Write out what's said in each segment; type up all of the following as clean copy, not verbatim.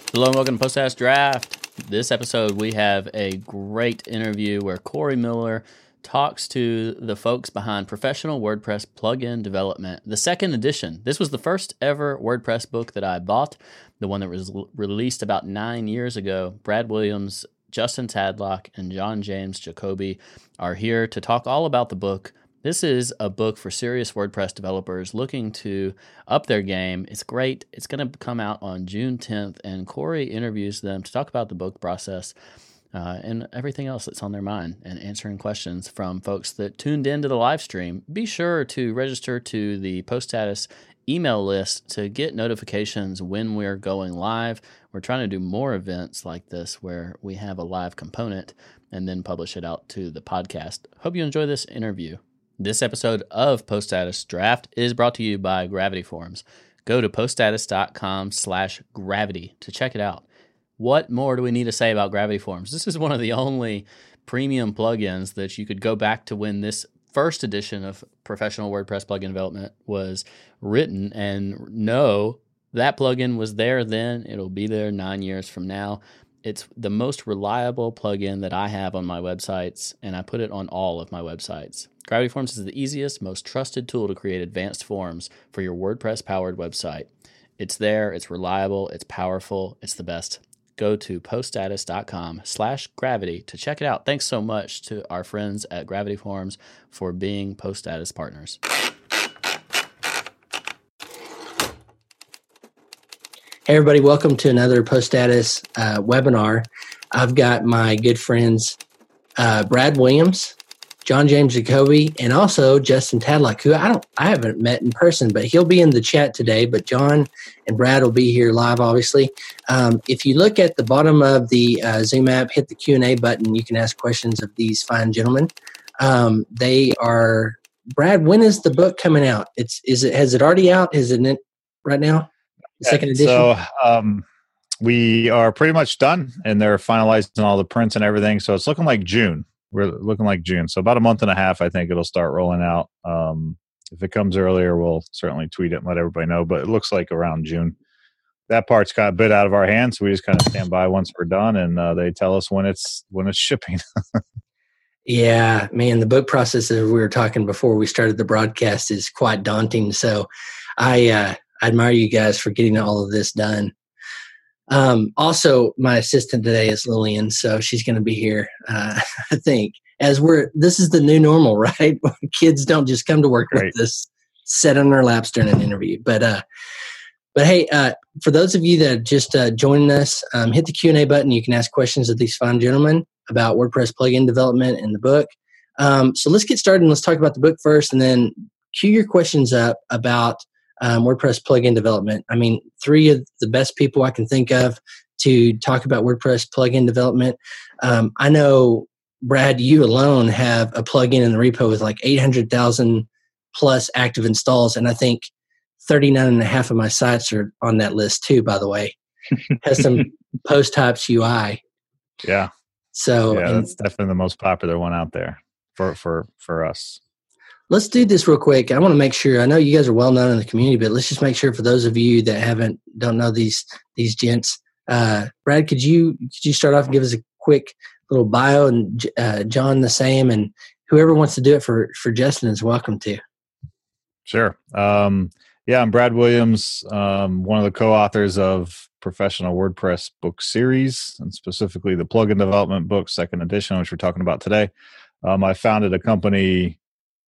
Hello and welcome to Post Status Draft. This episode we have a great interview where Corey Miller talks to the folks behind Professional WordPress Plugin Development, the second edition. This was the first ever WordPress book that I bought, the one that was released about 9 years ago. Brad Williams, Justin Tadlock, and John James Jacoby are here to talk all about the book. This is a book for serious WordPress developers looking to up their game. It's great. It's going to come out on June 10th, and Corey interviews them to talk about the book process and everything else that's on their mind and answering questions from folks that tuned into the live stream. Be sure to register to the Post Status email list to get notifications when we're going live. We're trying to do more events like this where we have a live component and then publish it out to the podcast. Hope you enjoy this interview. This episode of Post Status Draft is brought to you by Gravity Forms. Go to poststatus.com/gravity to check it out. What more do we need to say about Gravity Forms? This is one of the only premium plugins that you could go back to when this first edition of Professional WordPress Plugin Development was written and know that plugin was there then. It'll be there 9 years from now. It's the most reliable plugin that I have on my websites, and I put it on all of my websites. Gravity Forms is the easiest, most trusted tool to create advanced forms for your WordPress-powered website. It's there, it's reliable, it's powerful, it's the best. Go to poststatus.com/gravity to check it out. Thanks so much to our friends at Gravity Forms for being Post Status partners. Hey everybody, welcome to another Post Status webinar. I've got my good friends Brad Williams, John James Jacoby, and also Justin Tadlock, who I haven't met in person, but he'll be in the chat today. But John and Brad will be here live, obviously. If you look at the bottom of the Zoom app, hit the Q&A button. You can ask questions of these fine gentlemen. They are Brad. When is the book coming out? Has it already out? Is it in right now? The second edition. So we are pretty much done, and they're finalizing all the prints and everything. So it's looking like June. We're looking like June. So about a month and a half, I think it'll start rolling out. If it comes earlier, we'll certainly tweet it and let everybody know. But it looks like around June. That part's got a bit out of our hands. We just kind of stand by once we're done, and they tell us when it's shipping. Yeah, man, the book process, as we were talking before we started the broadcast, is quite daunting. So I admire you guys for getting all of this done. Also, my assistant today is Lillian, so she's going to be here, I think. This is the new normal, right? Kids don't just come to work with us, sit on their laps during an interview. But hey, for those of you that just joined us, hit the Q&A button. You can ask questions of these fine gentlemen about WordPress plugin development and the book. So let's get started and let's talk about the book first, and then queue your questions up about WordPress plugin development. I mean, three of the best people I can think of to talk about WordPress plugin development. I know, Brad, you alone have a plugin in the repo with like 800,000 plus active installs, and I think 39 and a half of my sites are on that list too, by the way. Custom post types UI. Yeah. So that's definitely the most popular one out there for us. Let's do this real quick. I want to make sure. I know you guys are well known in the community, but let's just make sure for those of you that don't know these gents. Brad, could you start off and give us a quick little bio, and John the same, and whoever wants to do it for Justin is welcome to. Sure. I'm Brad Williams, one of the co-authors of Professional WordPress book series, and specifically the plugin development book, second edition, which we're talking about today. I founded a company,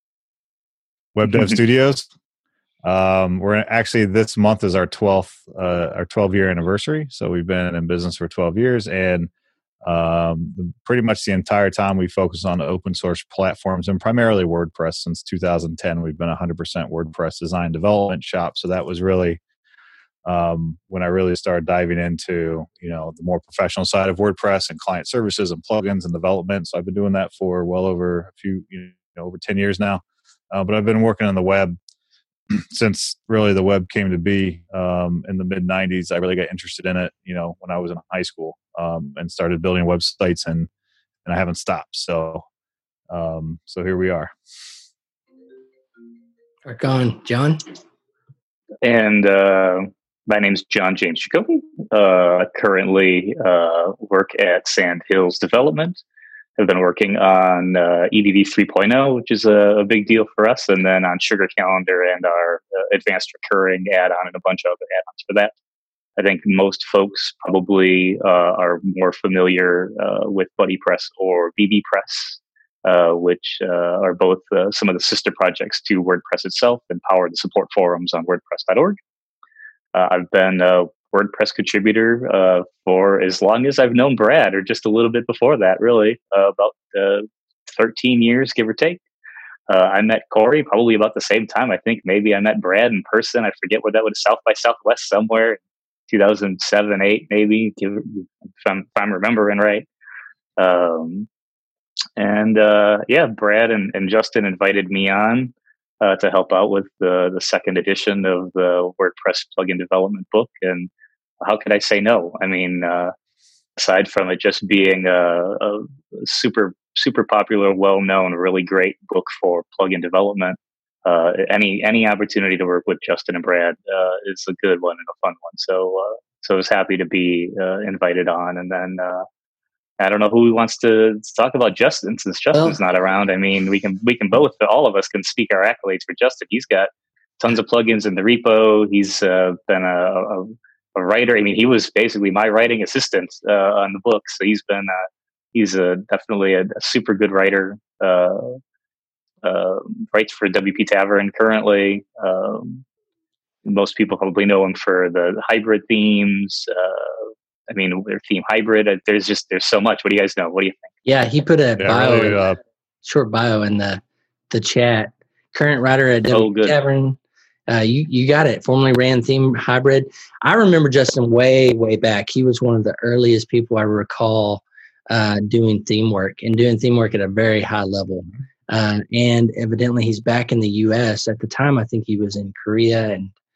Web Dev Studios. We're actually, this month is our 12 year anniversary. So we've been in business for 12 years, and pretty much the entire time we focus on open source platforms and primarily WordPress. Since 2010, we've been 100% WordPress design development shop. So that was really when I really started diving into, the more professional side of WordPress and client services and plugins and development. So I've been doing that for well over over 10 years now. But I've been working on the web since really the web came to be in the mid 90s. I really got interested in it, when I was in high school, and started building websites, and I haven't stopped. So here we are. Rock on, John. And my name's John James Jacoby. currently work at Sand Hills Development. I've been working on EDD 3.0, which is a big deal for us, and then on Sugar Calendar and our advanced recurring add-on and a bunch of other add-ons for that. I think most folks probably are more familiar with BuddyPress or BBPress, which are both some of the sister projects to WordPress itself and power the support forums on WordPress.org. I've been a WordPress contributor for as long as I've known Brad, or just a little bit before that, really, about 13 years, give or take. I met Corey probably about the same time. I think maybe I met Brad in person. I forget where that was, South by Southwest somewhere, 2007, 8, maybe, if I'm remembering right. Brad and Justin invited me on to help out with the second edition of the WordPress plugin development book. And how could I say no? I mean, aside from it just being a super, super popular, well-known, really great book for plugin development, any opportunity to work with Justin and Brad is a good one and a fun one. So I was happy to be invited on. And then I don't know who wants to talk about Justin, since Justin's not around. I mean, we can both, all of us can speak our accolades for Justin. He's got tons of plugins in the repo. He's been a writer. I mean, he was basically my writing assistant on the book. So he's definitely a super good writer. Writes for WP Tavern currently. Most people probably know him for the hybrid themes. I mean, their theme hybrid. There's so much. What do you guys know? What do you think? Yeah, he put a short bio in the chat. Current writer at WP Tavern. You got it. Formerly ran theme hybrid. I remember Justin way back. He was one of the earliest people I recall doing theme work at a very high level. And evidently he's back in the U.S. At the time, I think he was in Korea.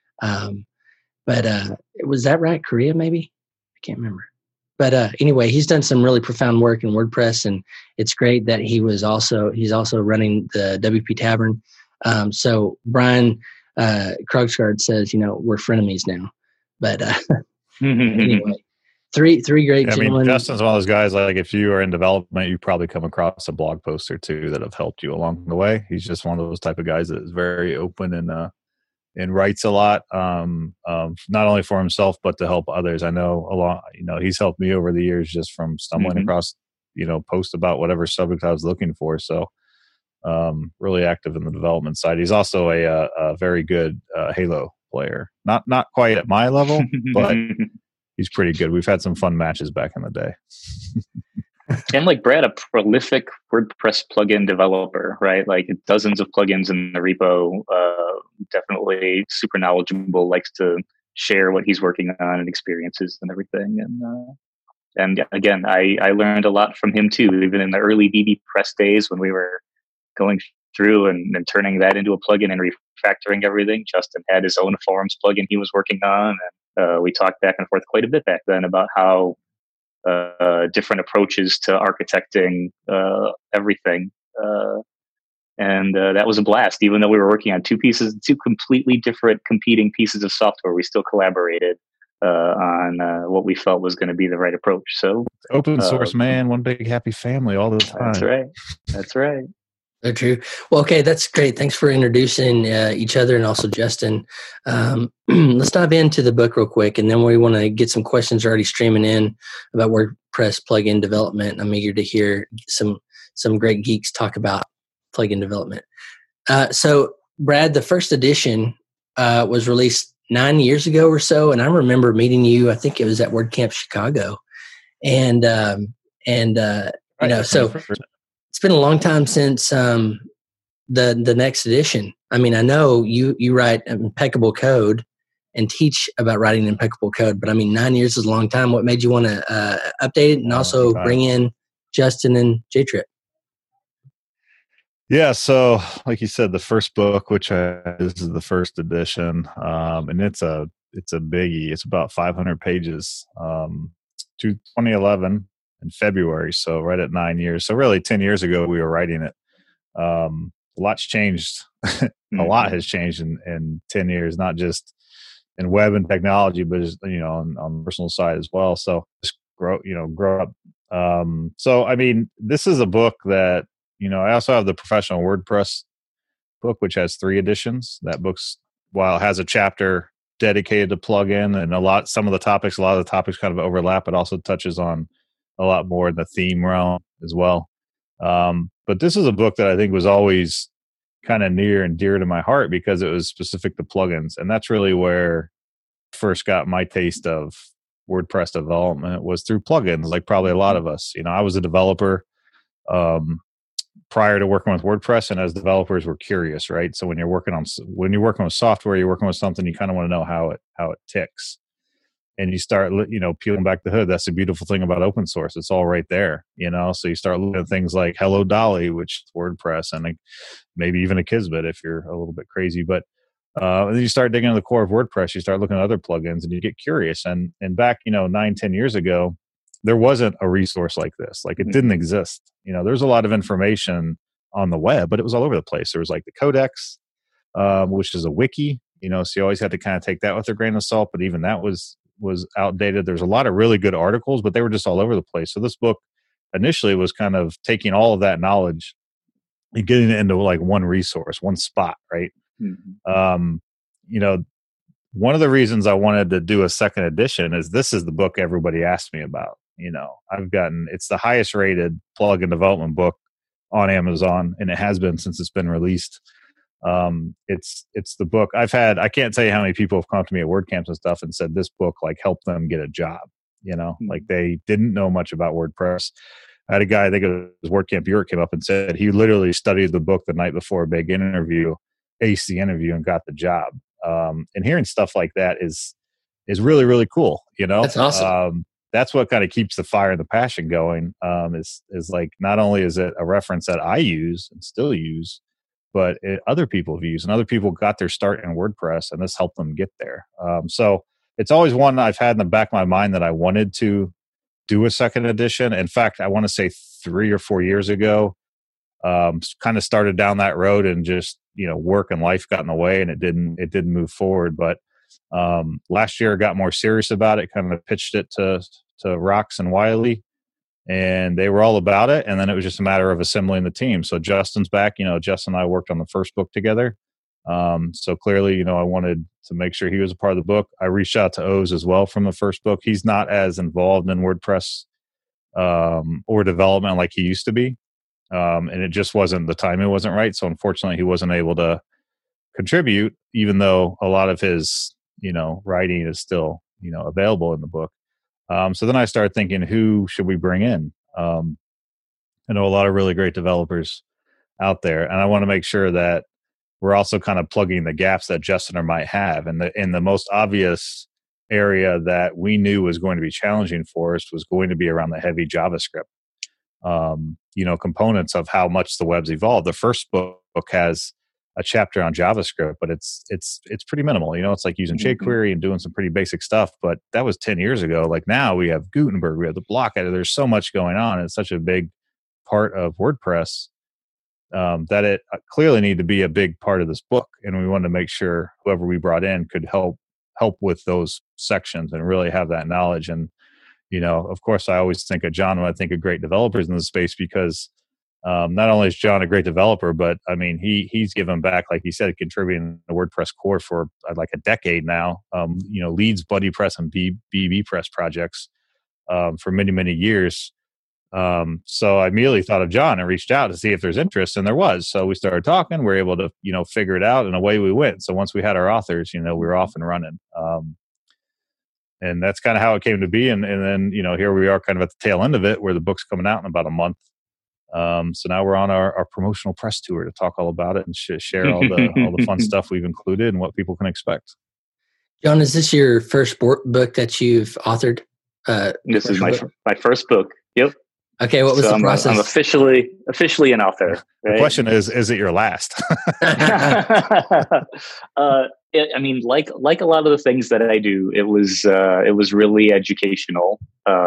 But was that right? Korea, maybe? I can't remember. But anyway, he's done some really profound work in WordPress, and it's great that he's also running the WP Tavern. So Brian Krogsgaard says, we're frenemies now. But anyway, three great gentlemen. I mean, Justin's one of those guys, like if you are in development, you probably come across a blog post or two that have helped you along the way. He's just one of those type of guys that is very open and writes a lot, not only for himself, but to help others. I know he's helped me over the years just from stumbling across, posts about whatever subject I was looking for. So really active in the development side. He's also a very good Halo player. Not quite at my level, but he's pretty good. We've had some fun matches back in the day. And like Brad, a prolific WordPress plugin developer, right? Like dozens of plugins in the repo, definitely super knowledgeable, likes to share what he's working on and experiences and everything. And again, I learned a lot from him too, even in the early BBPress days when we were going through and turning that into a plugin and refactoring everything. Justin had his own forums plugin he was working on. And we talked back and forth quite a bit back then about how different approaches to architecting everything. And that was a blast. Even though we were working on two completely different competing pieces of software, we still collaborated on what we felt was going to be the right approach. So open source, man, one big happy family all the time. That's right. So true. Well, okay, that's great. Thanks for introducing each other and also Justin. Let's dive into the book real quick, and then we want to get some questions already streaming in about WordPress plugin development. I'm eager to hear some great geeks talk about plugin development. So, Brad, the first edition was released 9 years ago or so, and I remember meeting you. I think it was at WordCamp Chicago, and so. It's been a long time since the next edition. I mean, I know you write impeccable code and teach about writing impeccable code, but I mean, 9 years is a long time. What made you want to update it and also bring in Justin and J-Trip? Yeah, so like you said, the first book, which this is the first edition, and it's a biggie. It's about 500 pages. 2011. In February, so right at 9 years. So really 10 years ago we were writing it. A lot's changed. A lot has changed in 10 years, not just web and technology, but just, on the personal side as well. So just grow up. So I mean, this is a book that, I also have the Professional WordPress book, which has 3 editions. That book's, while it has a chapter dedicated to plugin and a lot of the topics kind of overlap, it also touches on a lot more in the theme realm as well. But this is a book that I think was always kind of near and dear to my heart because it was specific to plugins. And that's really where I first got my taste of WordPress development, was through plugins, like probably a lot of us. I was a developer prior to working with WordPress, and as developers, we're curious, right? So when you're working with software, you're working with something, you kind of want to know how it ticks. And you start, peeling back the hood. That's the beautiful thing about open source. It's all right there, So you start looking at things like Hello Dolly, which is WordPress, and maybe even Akismet if you're a little bit crazy. But then you start digging into the core of WordPress. You start looking at other plugins, and you get curious. And back, 9-10 years ago, there wasn't a resource like this. Like, it didn't exist. There's a lot of information on the web, but it was all over the place. There was like the Codex, which is a wiki. So you always had to kind of take that with a grain of salt. But even that was outdated. There's a lot of really good articles, but they were just all over the place. So this book initially was kind of taking all of that knowledge and getting it into like one resource, one spot, right? Mm-hmm. One of the reasons I wanted to do a second edition is this is the book everybody asked me about. It's the highest rated plugin development book on Amazon, and it has been since it's been released. It's the book I can't tell you how many people have come to me at WordCamps and stuff and said this book like helped them get a job, like they didn't know much about WordPress. I had a guy, I think it was WordCamp Europe, came up and said he literally studied the book the night before a big interview, aced the interview, and got the job. And hearing stuff like that is really, really cool. That's awesome. That's what kind of keeps the fire and the passion going. Is like, not only is it a reference that I use and still use, but other people have used, and other people got their start in WordPress, and this helped them get there. So it's always one I've had in the back of my mind that I wanted to do a second edition. In fact, I want to say 3 or 4 years ago, kind of started down that road, and just, work and life got in the way, and it didn't move forward. But last year I got more serious about it, kind of pitched it to Rox and Wiley, and they were all about it. And then it was just a matter of assembling the team. So Justin's back. Justin and I worked on the first book together. So clearly, I wanted to make sure he was a part of the book. I reached out to Oz as well from the first book. He's not as involved in WordPress or development like he used to be. And it just wasn't, the timing wasn't right. So unfortunately, he wasn't able to contribute, even though a lot of his, writing is still, available in the book. So then I started thinking, who should we bring in? I know a lot of really great developers out there, and I want to make sure that we're also kind of plugging the gaps that Justin might have. And the most obvious area that we knew was going to be challenging for us was going to be around the heavy JavaScript, components of how much the web's evolved. The first book has a chapter on JavaScript, but it's pretty minimal. It's like using jQuery and doing some pretty basic stuff, but that was 10 years ago. Like, now we have Gutenberg, we have the block editor. There's so much going on. It's such a big part of WordPress that it clearly needed to be a big part of this book. And we wanted to make sure whoever we brought in could help with those sections and really have that knowledge. And, of course, I always think of John when I think of great developers in the space, because not only is John a great developer, but I mean, he's given back, like he said, contributing to WordPress core for like a decade now. Leads BuddyPress and BBPress projects for many, many years. So I immediately thought of John and reached out to see if there's interest, and there was. So we started talking. We were able to, figure it out, and away we went. So once we had our authors, we were off and running. And that's kind of how it came to be. And then, here we are kind of at the tail end of it, where the book's coming out in about a month. So now we're on our promotional press tour to talk all about it and share all the fun stuff we've included and what people can expect. John, is this your first book that you've authored? This is my first book. Yep. Okay, what was the process? I'm officially an author. Right? The question is it your last? I mean, like a lot of the things that I do, it was really educational.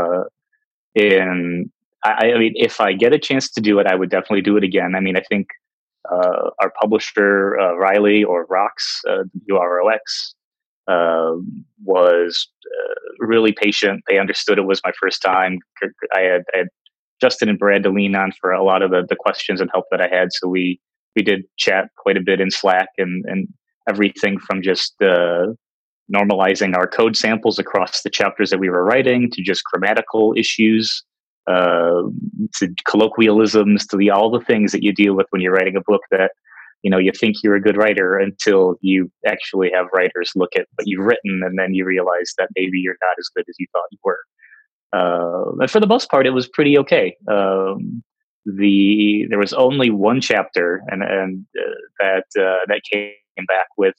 And I mean, if I get a chance to do it, I would definitely do it again. I mean, I think our publisher, Riley or Rox, WROX, was really patient. They understood it was my first time. I had Justin and Brad to lean on for a lot of the questions and help that I had. So we did chat quite a bit in Slack, and everything from just normalizing our code samples across the chapters that we were writing to just grammatical issues, to colloquialisms, to all the things that you deal with when you're writing a book that, you think you're a good writer until you actually have writers look at what you've written, and then you realize that maybe you're not as good as you thought you were. But for the most part, it was pretty okay. There was only one chapter, and that came back with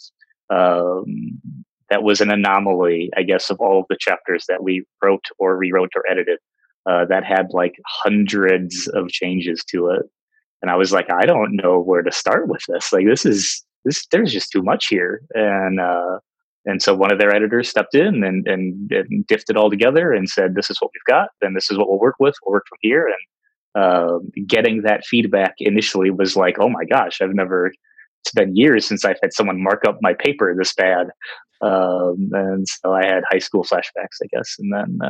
that was an anomaly, I guess, of all of the chapters that we wrote or rewrote or edited. That had like hundreds of changes to it. And I was like, I don't know where to start with this. Like, there's just too much here. And so one of their editors stepped in and diffed it all together and said, this is what we've got, and this is what we'll work with. We'll work from here. And getting that feedback initially was like, oh my gosh, it's been years since I've had someone mark up my paper this bad. And so I had high school flashbacks, I guess. And then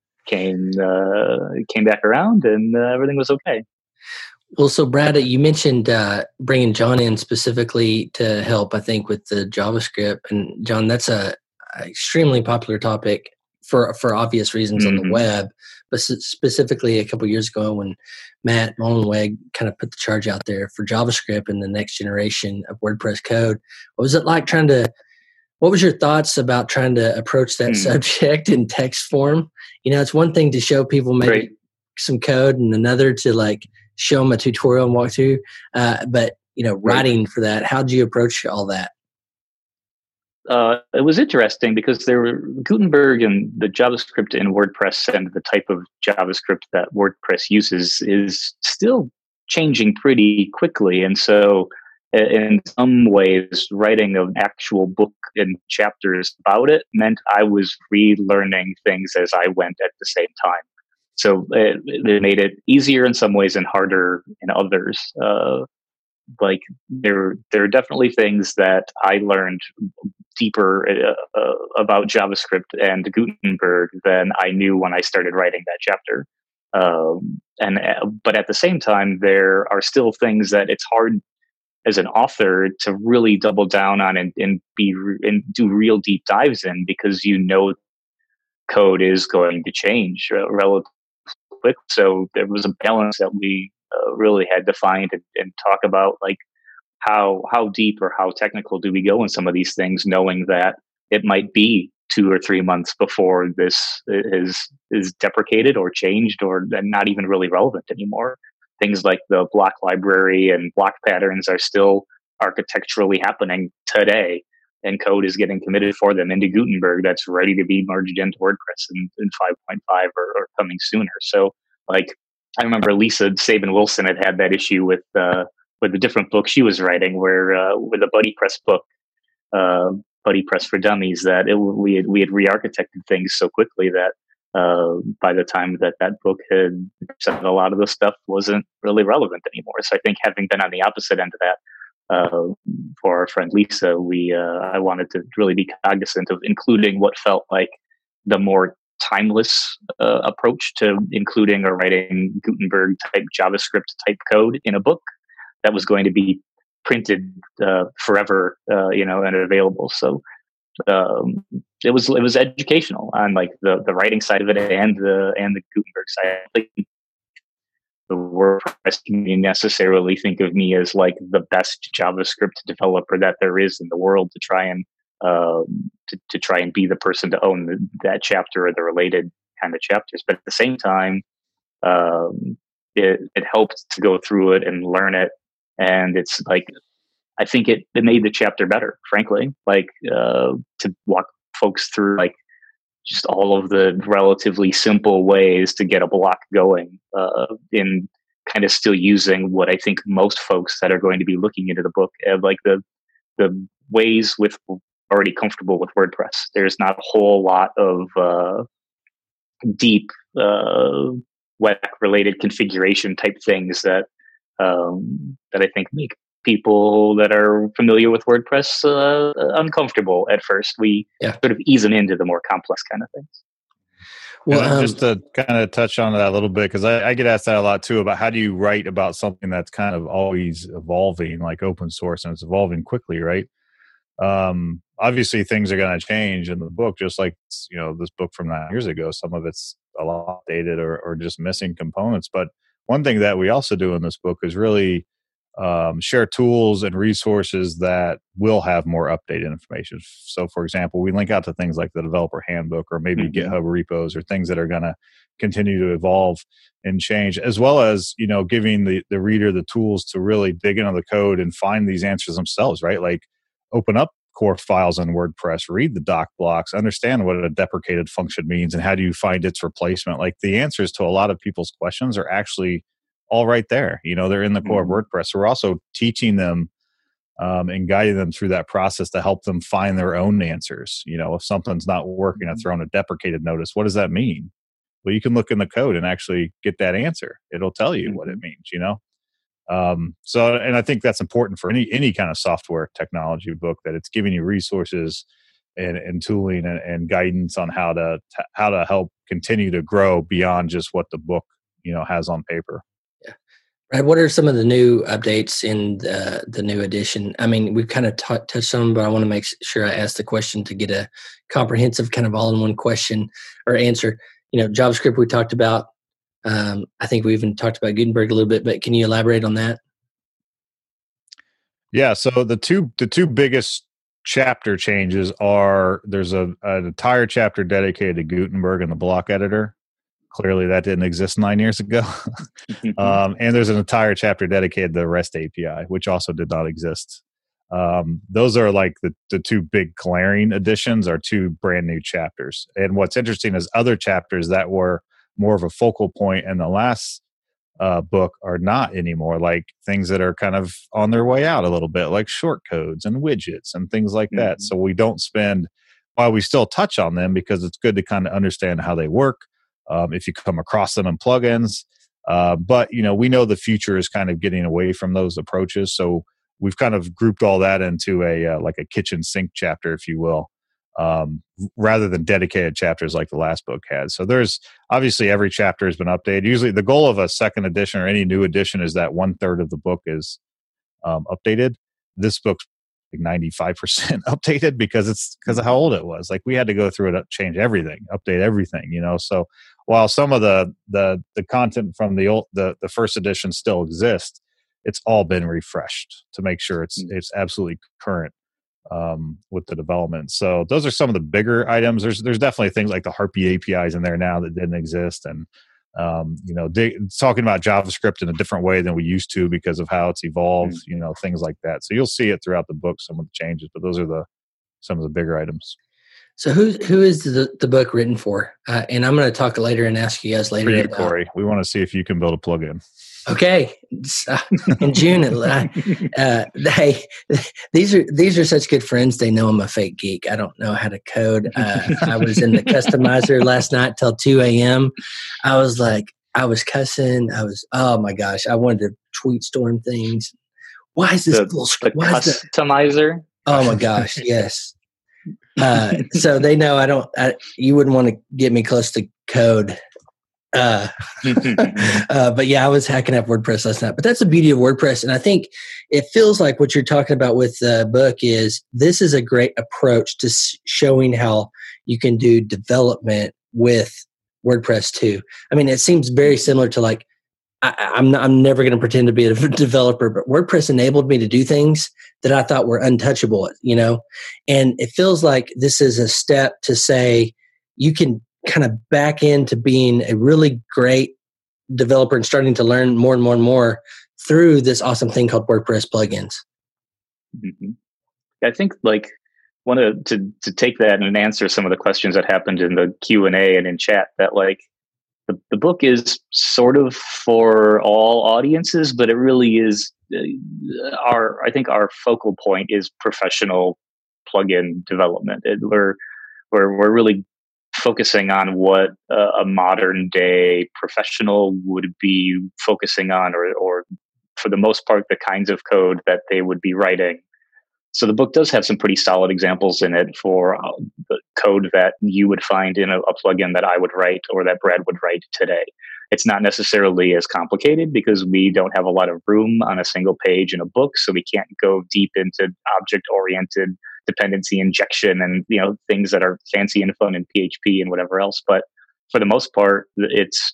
came back around, and everything was okay. Well, so Brad, you mentioned bringing John in specifically to help, I think, with the JavaScript. And John, that's a extremely popular topic for obvious reasons on the web, but specifically a couple of years ago when Matt Mullenweg kind of put the charge out there for JavaScript and the next generation of WordPress code. What was it like what was your thoughts about trying to approach that subject in text form? It's one thing to show people maybe some code, and another to show them a tutorial and walk through. But writing for that, how did you approach all that? It was interesting because Gutenberg and the JavaScript in WordPress and the type of JavaScript that WordPress uses is still changing pretty quickly. And so in some ways, writing an actual book and chapters about it meant I was relearning things as I went at the same time. So it made it easier in some ways and harder in others. There are definitely things that I learned deeper about JavaScript and Gutenberg than I knew when I started writing that chapter. But at the same time, there are still things that it's hard as an author to really double down on and do real deep dives in, because code is going to change relatively quick. So there was a balance that we really had to find and talk about, how deep or how technical do we go in some of these things, knowing that it might be 2 or 3 months before this is deprecated or changed or not even really relevant anymore. Things like the block library and block patterns are still architecturally happening today, and code is getting committed for them into Gutenberg that's ready to be merged into WordPress in 5.5 or coming sooner. So I remember Lisa Sabin-Wilson had that issue with a different book she was writing, where with a BuddyPress book, BuddyPress for Dummies, that we had re-architected things so quickly that by the time that book had said, a lot of the stuff wasn't really relevant anymore. So I think, having been on the opposite end of that, for our friend Lisa, I wanted to really be cognizant of including what felt like the more timeless approach to including or writing Gutenberg type JavaScript type code in a book that was going to be printed forever, and available. So it was educational on the writing side of it and the Gutenberg side. The WordPress community necessarily think of me as the best JavaScript developer that there is in the world to try and be the person to own that chapter or the related kind of chapters. But at the same time, it helped to go through it and learn it, and it's I think it made the chapter better, frankly. To walk folks through just all of the relatively simple ways to get a block going, in kind of still using what I think most folks that are going to be looking into the book have the ways with already comfortable with WordPress. There's not a whole lot of deep web related configuration type things that I think make people that are familiar with WordPress uncomfortable at first. We sort of ease them into the more complex kind of things. Well, just to kind of touch on that a little bit, because I get asked that a lot too, about how do you write about something that's kind of always evolving, like open source, and it's evolving quickly, right? Obviously, things are going to change in the book, just like, you know, this book from 9 years ago. Some of it's a lot dated or just missing components. But one thing that we also do in this book is really share tools and resources that will have more updated information. So, for example, we link out to things like the developer handbook or maybe GitHub repos or things that are going to continue to evolve and change, as well as, you know, giving the reader the tools to really dig into the code and find these answers themselves, right? Like open up core files on WordPress, read the doc blocks, understand what a deprecated function means and how do you find its replacement. Like the answers to a lot of people's questions are actually all right there. You know, they're in the core of WordPress. So we're also teaching them and guiding them through that process to help them find their own answers. You know, if something's not working, or throwing a deprecated notice, what does that mean? Well, you can look in the code and actually get that answer. It'll tell you what it means, you know? So, and I think that's important for any kind of software technology book, that it's giving you resources and tooling and guidance on how to help continue to grow beyond just what the book, you know, has on paper. Yeah. Right. What are some of the new updates in the new edition? I mean, we've kind of touched on them, but I want to make sure I ask the question to get a comprehensive kind of all-in-one question or answer. You know, JavaScript we talked about. I think we even talked about Gutenberg a little bit, but can you elaborate on that? Yeah. So the two biggest chapter changes are there's an entire chapter dedicated to Gutenberg and the block editor. Clearly, that didn't exist 9 years ago. And there's an entire chapter dedicated to the REST API, which also did not exist. Those are like the two big glaring additions, are two brand new chapters. And what's interesting is other chapters that were more of a focal point in the last book are not anymore, like things that are kind of on their way out a little bit, like shortcodes and widgets and things like that. So we don't spend, while we still touch on them because it's good to kind of understand how they work if you come across them in plugins. But, you know, we know the future is kind of getting away from those approaches. So we've kind of grouped all that into a like a kitchen sink chapter, if you will, rather than dedicated chapters like the last book had. So there's obviously every chapter has been updated. Usually the goal of a second edition or any new edition is that 1/3 of the book is updated. This book's like 95% updated because of how old it was. Like we had to go through it, change everything, update everything, you know. So while some of the content from the first edition still exists, it's all been refreshed to make sure it's absolutely current with the development. So those are some of the bigger items. There's definitely things like the Harpy APIs in there now that didn't exist, and you know, talking about JavaScript in a different way than we used to because of how it's evolved. You know, things like that. So you'll see it throughout the book, some of the changes, but those are some of the bigger items. So who is the book written for? And I'm going to talk later and ask you guys later. For you, Corey, we want to see if you can build a plugin. Okay, in June, these are such good friends. They know I'm a fake geek. I don't know how to code. I was in the customizer last night till 2 a.m. I was cussing. Oh my gosh, I wanted to tweet storm things. Why is this bullshit? The customizer? Oh my gosh, yes. So they know you wouldn't want to get me close to code. But yeah, I was hacking up WordPress last night. But that's the beauty of WordPress. And I think it feels like what you're talking about with the book is this is a great approach to showing how you can do development with WordPress too. I mean, it seems very similar to like, I'm never going to pretend to be a developer, but WordPress enabled me to do things that I thought were untouchable, you know? And it feels like this is a step to say you can kind of back into being a really great developer and starting to learn more and more and more through this awesome thing called WordPress plugins. Mm-hmm. I think like to take that and answer some of the questions that happened in the Q&A and in chat, that like the book is sort of for all audiences, but it really is I think our focal point is professional plugin development. We're really focusing on what a modern day professional would be focusing on or for the most part, the kinds of code that they would be writing. So the book does have some pretty solid examples in it for the code that you would find in a plugin that I would write or that Brad would write today. It's not necessarily as complicated because we don't have a lot of room on a single page in a book, so we can't go deep into object-oriented dependency injection and things that are fancy and fun in PHP and whatever else. But for the most part, it's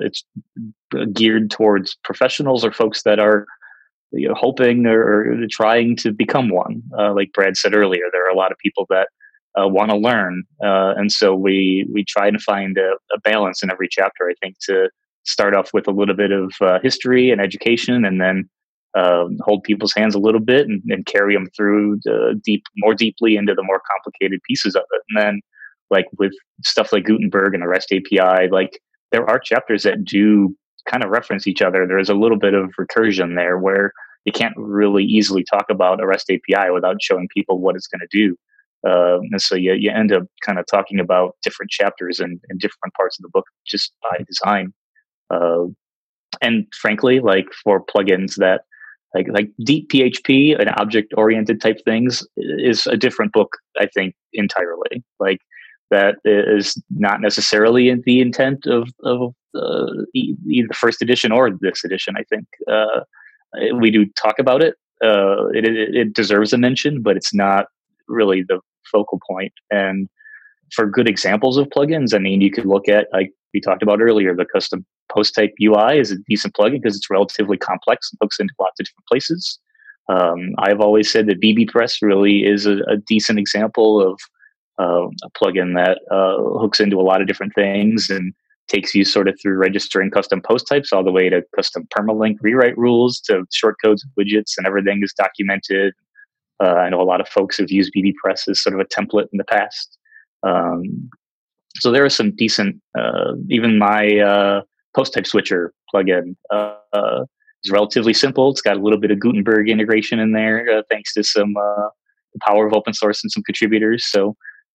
geared towards professionals or folks that are hoping or trying to become one. Like Brad said earlier, there are a lot of people that want to learn, and so we try to find a balance in every chapter. I think to start off with a little bit of history and education, and then hold people's hands a little bit and carry them through more deeply into the more complicated pieces of it. And then, like with stuff like Gutenberg and the REST API, like there are chapters that do kind of reference each other. There's a little bit of recursion there where you can't really easily talk about a REST API without showing people what it's going to do. And so you end up kind of talking about different chapters in different parts of the book just by design. And frankly, like for plugins that like deep PHP and object-oriented type things is a different book, I think, entirely. Like that is not necessarily in the intent of either first edition or this edition. I think we do talk about it. It deserves a mention, but it's not really the focal point. And for good examples of plugins, I mean, you could look at, like we talked about earlier, the custom post type UI is a decent plugin because it's relatively complex and hooks into lots of different places. I've always said that bbPress really is a decent example of a plugin that hooks into a lot of different things and takes you sort of through registering custom post types all the way to custom permalink rewrite rules to shortcodes, widgets, and everything is documented. I know a lot of folks have used bbPress as sort of a template in the past. So there are some decent, even my post type switcher plugin is relatively simple. It's got a little bit of Gutenberg integration in there, thanks to some the power of open source and some contributors. So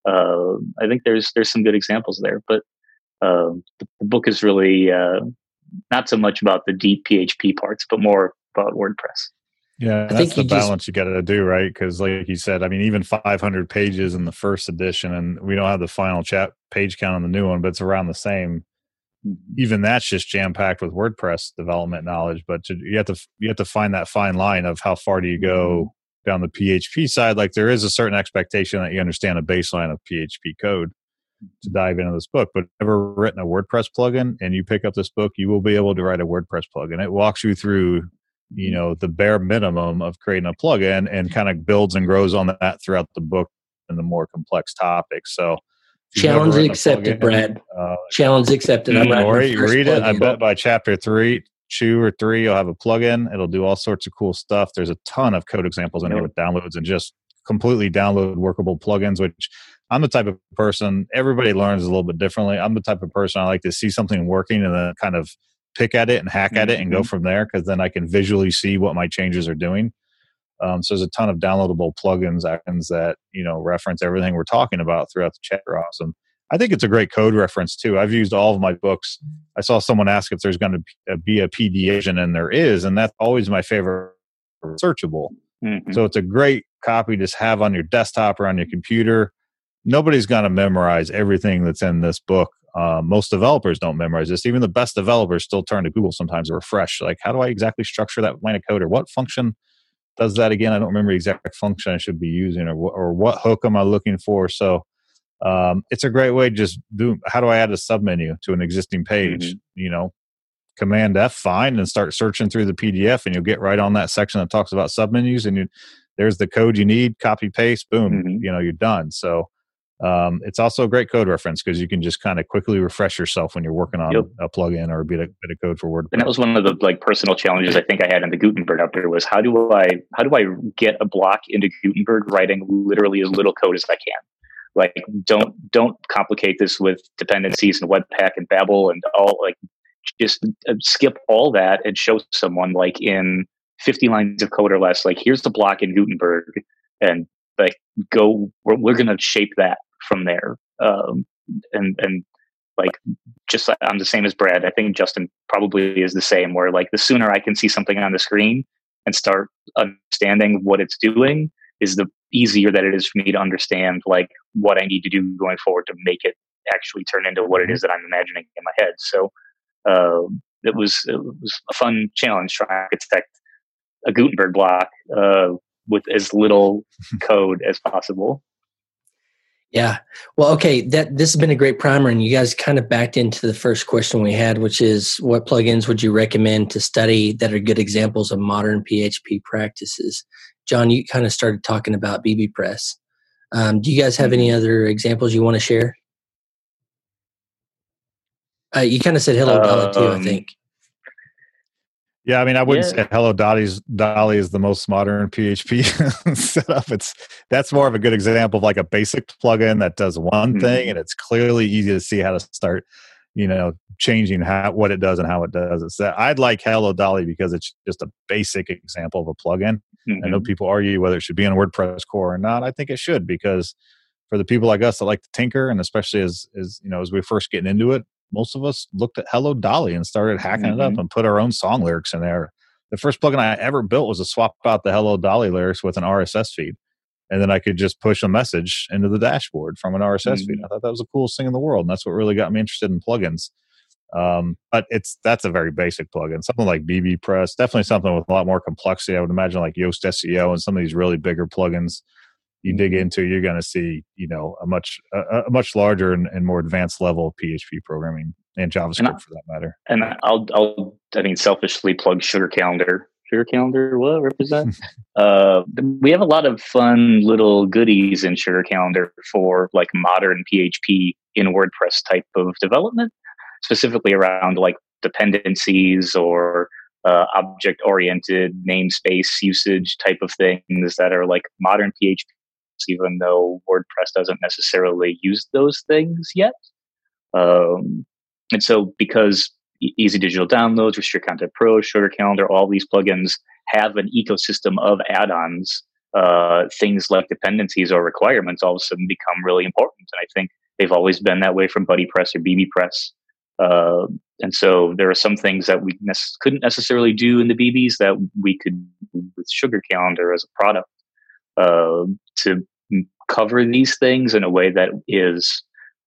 I think there's some good examples there, but the book is really not so much about the deep PHP parts, but more about WordPress. Yeah, that's the balance you got to do, right? Because like you said, I mean, even 500 pages in the first edition, and we don't have the final page count on the new one, but it's around the same. Even that's just jam-packed with WordPress development knowledge. But you have to find that fine line of how far do you go down the PHP side. Like there is a certain expectation that you understand a baseline of PHP code to dive into this book. But if you've ever written a WordPress plugin and you pick up this book, you will be able to write a WordPress plugin. It walks you through the bare minimum of creating a plugin and kind of builds and grows on that throughout the book and the more complex topics. So challenge accepted, Brad. Challenge accepted. I'm read it. I bet by chapter 2 or 3, you'll have a plugin. It'll do all sorts of cool stuff. There's a ton of code examples in here with downloads and just completely download workable plugins, which I'm the type of person, everybody learns a little bit differently. I'm the type of person I like to see something working and then kind of pick at it and hack at it and go from there, because then I can visually see what my changes are doing. So there's a ton of downloadable plugins that reference everything we're talking about throughout the chapter. Awesome. I think it's a great code reference too. I've used all of my books. I saw someone ask if there's going to be a PDF, and there is, and that's always my favorite, searchable. So it's a great copy to have on your desktop or on your computer. Nobody's going to memorize everything that's in this book. Most developers don't memorize this. Even the best developers still turn to Google sometimes to refresh. Like, how do I exactly structure that line of code, or what function does that again? I don't remember the exact function I should be using, or what hook am I looking for? So it's a great way to just do, how do I add a submenu to an existing page? Command F, find, and start searching through the PDF, and you'll get right on that section that talks about submenus, and there's the code you need, copy, paste, boom, you're done. So it's also a great code reference because you can just kind of quickly refresh yourself when you're working on a plugin or a bit of code for WordPress. And that was one of the personal challenges I think I had in the Gutenberg up there was how do I get a block into Gutenberg writing literally as little code as I can. Like don't complicate this with dependencies and Webpack and Babel and all, like just skip all that and show someone like in 50 lines of code or less, like here's the block in Gutenberg, and like we're going to shape that from there. And like I'm the same as Brad. I think Justin probably is the same, where like the sooner I can see something on the screen and start understanding what it's doing is the easier that it is for me to understand like what I need to do going forward to make it actually turn into what it is that I'm imagining in my head. So it was a fun challenge trying to architect a Gutenberg block with as little code as possible. Yeah. Well, okay. This has been a great primer, and you guys kind of backed into the first question we had, which is what plugins would you recommend to study that are good examples of modern PHP practices? John, you kind of started talking about bbPress. Do you guys have any other examples you want to share? You kind of said Hello Dolly too, I think. Yeah, I mean, I wouldn't say Hello Dolly is the most modern PHP setup. That's more of a good example of like a basic plugin that does one thing, and it's clearly easy to see how to start, changing what it does and how it does it. So I'd like Hello Dolly because it's just a basic example of a plugin. I know people argue whether it should be in WordPress core or not. I think it should, because for the people like us that like to tinker, and especially as we're first getting into it, most of us looked at Hello Dolly and started hacking it up and put our own song lyrics in there. The first plugin I ever built was to swap out the Hello Dolly lyrics with an RSS feed. And then I could just push a message into the dashboard from an RSS feed. I thought that was the coolest thing in the world. And that's what really got me interested in plugins. But that's a very basic plugin. Something like bbPress, definitely something with a lot more complexity. I would imagine like Yoast SEO and some of these really bigger plugins you dig into, you're going to see, a much larger and more advanced level of PHP programming and JavaScript for that matter. And I'll selfishly plug Sugar Calendar. Sugar Calendar, what represent? We have a lot of fun little goodies in Sugar Calendar for like modern PHP in WordPress type of development, specifically around like dependencies or object-oriented namespace usage type of things that are like modern PHP, even though WordPress doesn't necessarily use those things yet. And so because Easy Digital Downloads, Restrict Content Pro, Sugar Calendar, all these plugins have an ecosystem of add-ons, things like dependencies or requirements all of a sudden become really important. And I think they've always been that way from BuddyPress or bbPress. And so there are some things that we couldn't necessarily do in the BBs that we could do with Sugar Calendar as a product to cover these things in a way that is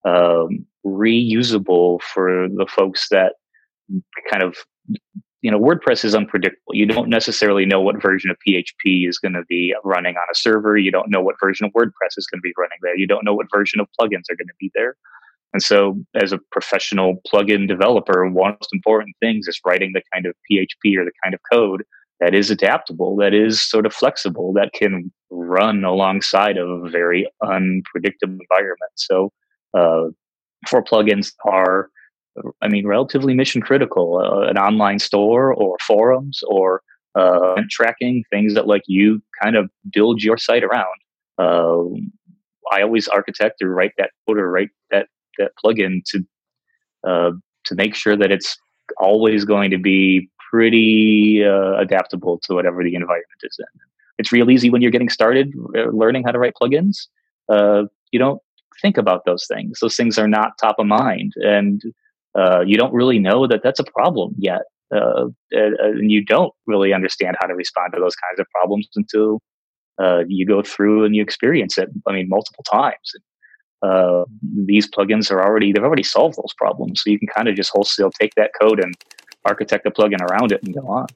reusable for the folks that kind of, WordPress is unpredictable. You don't necessarily know what version of PHP is going to be running on a server. You don't know what version of WordPress is going to be running there. You don't know what version of plugins are going to be there. And so as a professional plugin developer, one of the most important things is writing the kind of PHP or the kind of code that is adaptable, that is sort of flexible, that can run alongside of a very unpredictable environment. So for plugins are, relatively mission critical. An online store or forums or event tracking, things that like you kind of build your site around. I always architect or write that code or write that plugin to make sure that it's always going to be pretty adaptable to whatever the environment is in. It's real easy when you're getting started learning how to write plugins. You don't think about those things. Those things are not top of mind, and you don't really know that that's a problem yet. And you don't really understand how to respond to those kinds of problems until you go through and you experience it. Multiple times. These plugins they've already solved those problems. So you can kind of just wholesale take that code and architect a plugin around it and go on.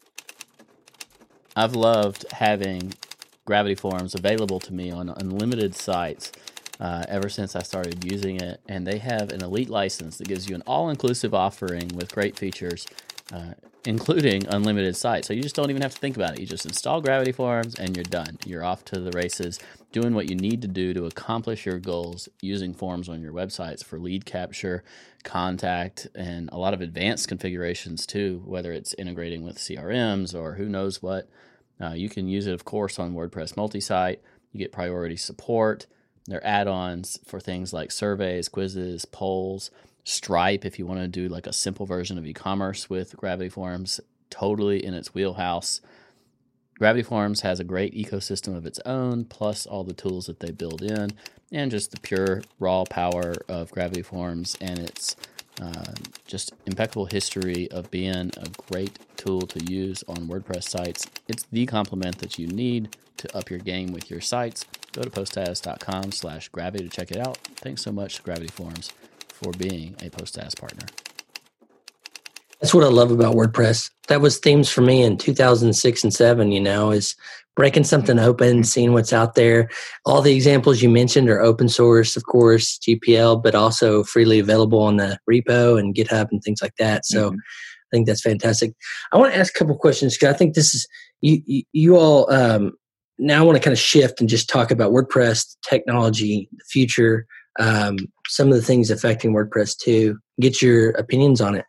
I've loved having Gravity Forms available to me on unlimited sites ever since I started using it. And they have an elite license that gives you an all-inclusive offering with great features, including unlimited sites. So you just don't even have to think about it. You just install Gravity Forms and you're done. You're off to the races, doing what you need to do to accomplish your goals using forms on your websites for lead capture, contact, and a lot of advanced configurations too, whether it's integrating with CRMs or who knows what. You can use it, of course, on WordPress multi-site. You get priority support. There are add-ons for things like surveys, quizzes, polls, Stripe if you want to do like a simple version of e-commerce with Gravity Forms, totally in its wheelhouse. Gravity Forms has a great ecosystem of its own, plus all the tools that they build in, and just the pure raw power of Gravity Forms and its just impeccable history of being a great tool to use on WordPress sites. It's the complement that you need to up your game with your sites. Go to poststatus.com/gravity to check it out. Thanks so much to Gravity Forms for being a PostStatus partner. That's what I love about WordPress. That was themes for me in 2006 and 7, is breaking something open, seeing what's out there. All the examples you mentioned are open source, of course, GPL, but also freely available on the repo and GitHub and things like that. So I think that's fantastic. I want to ask a couple of questions because I think this is, you all, now I want to kind of shift and just talk about WordPress technology, the future, some of the things affecting WordPress too, get your opinions on it.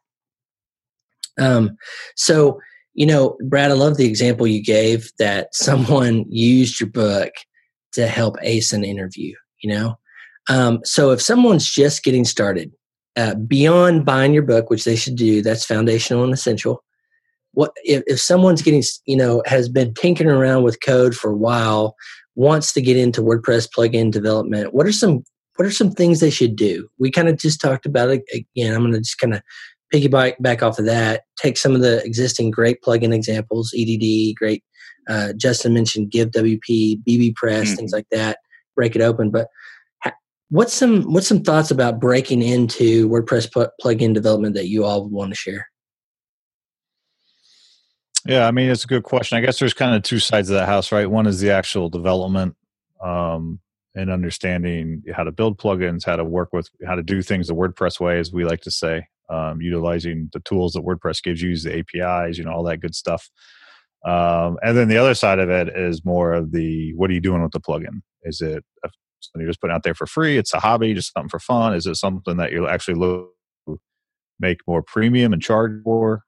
So, Brad, I love the example you gave that someone used your book to help ace an interview, So if someone's just getting started, beyond buying your book, which they should do, that's foundational and essential. What if someone's getting, has been tinkering around with code for a while, wants to get into WordPress plugin development? What are some things they should do? We kind of just talked about it again. I'm going to just kind of piggyback back off of that, take some of the existing great plugin examples, EDD, great. Justin mentioned GiveWP, bbPress, things like that. Break it open. But what's some thoughts about breaking into WordPress plugin development that you all would want to share? Yeah, I mean, it's a good question. I guess there's kind of two sides of that house, right? One is the actual development and understanding how to build plugins, how to do things the WordPress way, as we like to say. Utilizing the tools that WordPress gives you, the APIs, all that good stuff. And then the other side of it is more of what are you doing with the plugin? Is it something you're just putting out there for free? It's a hobby, just something for fun? Is it something that you'll actually look to make more premium and charge for?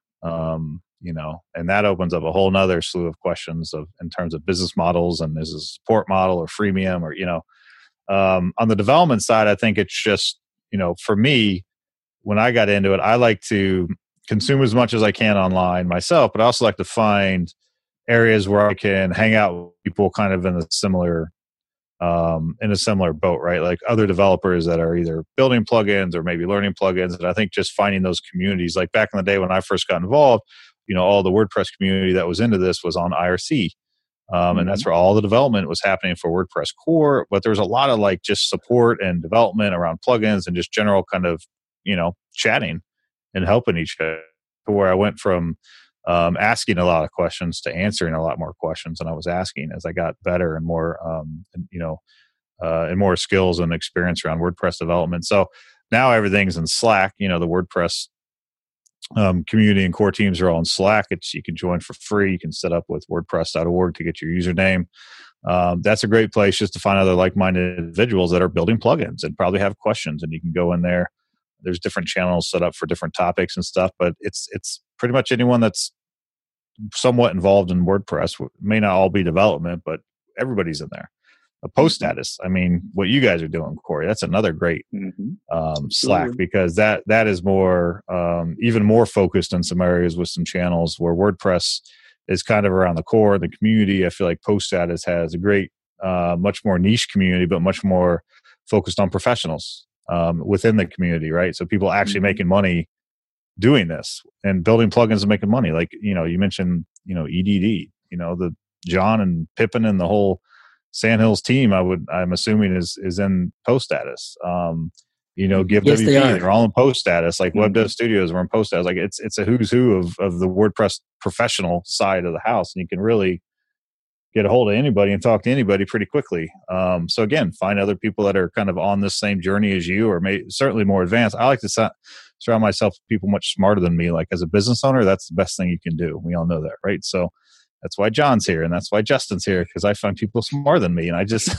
And that opens up a whole nother slew of questions in terms of business models, and is it a support model or freemium or, on the development side, I think it's just, for me, when I got into it, I like to consume as much as I can online myself, but I also like to find areas where I can hang out with people kind of in a similar boat, right? Like other developers that are either building plugins or maybe learning plugins. And I think just finding those communities, like back in the day when I first got involved, all the WordPress community that was into this was on IRC. And that's where all the development was happening for WordPress core. But there was a lot of like just support and development around plugins and just general kind of, chatting and helping each other, to where I went from asking a lot of questions to answering a lot more questions than I was asking as I got better and more, and more skills and experience around WordPress development. So now everything's in Slack. The WordPress community and core teams are all in Slack. You can join for free. You can set up with WordPress.org to get your username. That's a great place just to find other like-minded individuals that are building plugins and probably have questions, and you can go in there. There's different channels set up for different topics and stuff, but it's pretty much anyone that's somewhat involved in WordPress. It may not all be development, but everybody's in there. A post status. I mean, what you guys are doing, Corey, that's another great Slack, because that is more, even more focused in some areas with some channels where WordPress is kind of around the core of the community. I feel like post status has a great, much more niche community, but much more focused on professionals within the community, right? So people actually making money doing this and building plugins and making money. Like, you mentioned, EDD, the John and Pippin and the whole Sandhills team, I'm assuming is in post status. GiveWP, yes, they're all in post status. Like Web Dev Studios, we're in post status. Like it's a who's who of the WordPress professional side of the house, and you can really get a hold of anybody and talk to anybody pretty quickly. So again, find other people that are kind of on this same journey as you, or certainly more advanced. I like to surround myself with people much smarter than me. Like as a business owner, that's the best thing you can do. We all know that, right? So that's why John's here, and that's why Justin's here, because I find people smarter than me, and I just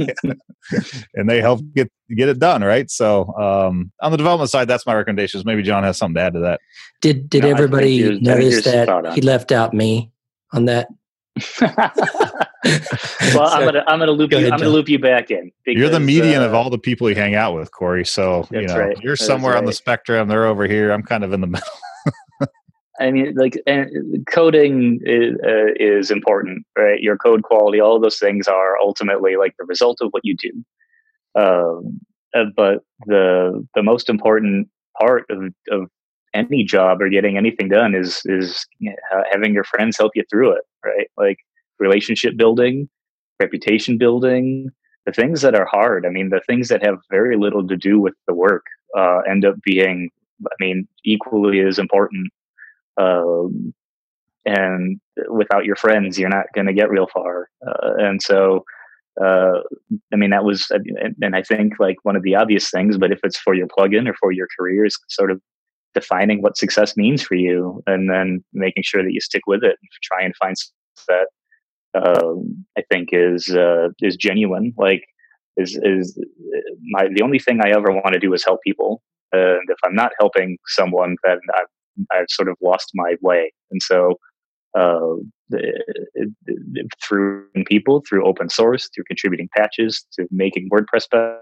and they help get it done, right? So on the development side, that's my recommendations. Maybe John has something to add to that. Did everybody notice that he left out me on that? Well, I'm gonna loop you back in. Because, you're the median of all the people you hang out with, Corey. So right. You're somewhere on the spectrum. They're over here. I'm kind of in the middle. I mean, and coding is important, right? Your code quality, all of those things are ultimately like the result of what you do. But the most important part of any job or getting anything done is having your friends help you through it, right? Like relationship building, reputation building, the things that are hard. I mean, the things that have very little to do with the work end up being, I mean, equally as important. And without your friends, you're not going to get real far. And so, I mean, that was, and I think like one of the obvious things, but if it's for your plugin or for your career, is sort of defining what success means for you, and then making sure that you stick with it and try and find that I think is genuine. Like the only thing I ever want to do is help people, and if I'm not helping someone, then I've sort of lost my way. And so through people, through open source, through contributing patches, to making WordPress better,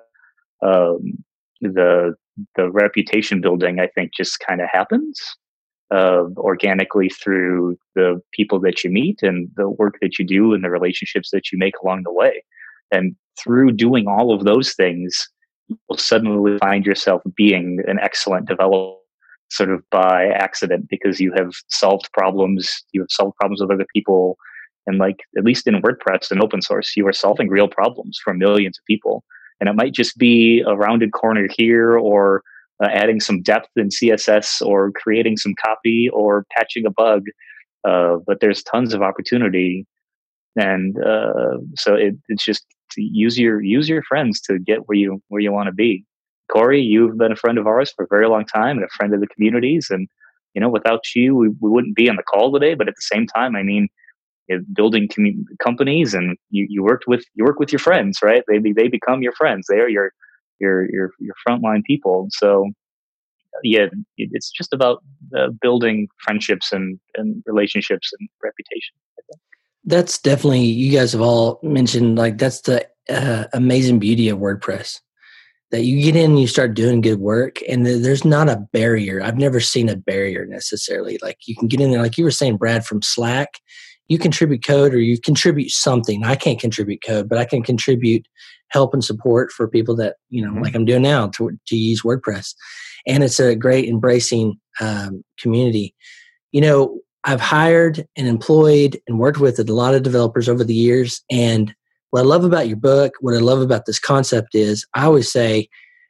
the reputation building, I think, just kind of happens organically through the people that you meet and the work that you do and the relationships that you make along the way. And through doing all of those things, you'll suddenly find yourself being an excellent developer, sort of by accident, because you have solved problems with other people. And like, at least in WordPress and open source, you are solving real problems for millions of people. And it might just be a rounded corner here, or adding some depth in CSS, or creating some copy, or patching a bug. But there's tons of opportunity. And so it's just to use your friends to get where you want to be. Corey, you've been a friend of ours for a very long time and a friend of the communities. And, you know, without you, we wouldn't be on the call today. But at the same time, I mean, building companies, and you work with your friends, right? They become your friends. They are your frontline people. So yeah, it's just about building friendships and relationships and reputation, I think. That's definitely, you guys have all mentioned, like, that's the amazing beauty of WordPress, that you get in and you start doing good work, and there's not a barrier. I've never seen a barrier necessarily. Like, you can get in there, like you were saying, Brad, from Slack, you contribute code, or you contribute something. I can't contribute code, but I can contribute help and support for people that, you know, like I'm doing now, to use WordPress. And it's a great embracing community. You know, I've hired and employed and worked with a lot of developers over the years. And what I love about your book, what I love about this concept is, I always say,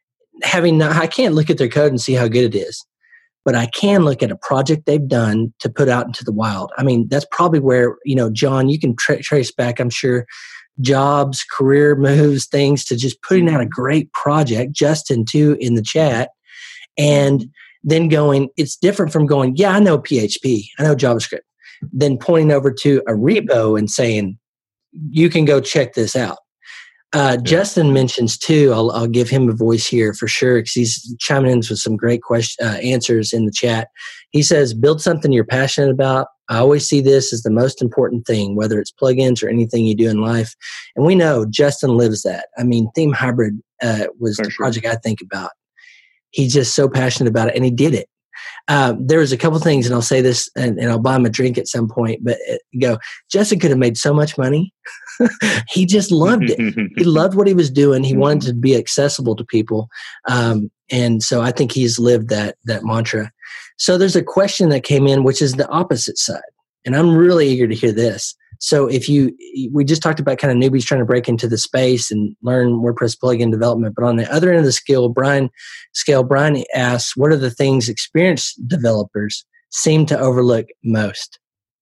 I can't look at their code and see how good it is, but I can look at a project they've done to put out into the wild. I mean, that's probably where, you know, John, you can trace back, I'm sure, jobs, career moves, things, to just putting out a great project. Justin, too, in the chat. And then going, it's different from going, yeah, I know PHP, I know JavaScript, then pointing over to a repo and saying, you can go check this out. Justin mentions too, I'll give him a voice here for sure, because he's chiming in with some great answers in the chat. He says, build something you're passionate about. I always see this as the most important thing, whether it's plugins or anything you do in life. And we know Justin lives that. I mean, Theme Hybrid was the project I think about. He's just so passionate about it, and he did it. There was a couple things, and I'll say this, and I'll buy him a drink at some point, but Justin could have made so much money. He just loved it. He loved what he was doing. He wanted to be accessible to people. And so I think he's lived that mantra. So there's a question that came in, which is the opposite side. And I'm really eager to hear this. So we just talked about kind of newbies trying to break into the space and learn WordPress plugin development. But on the other end of the scale, Brian asks, what are the things experienced developers seem to overlook most?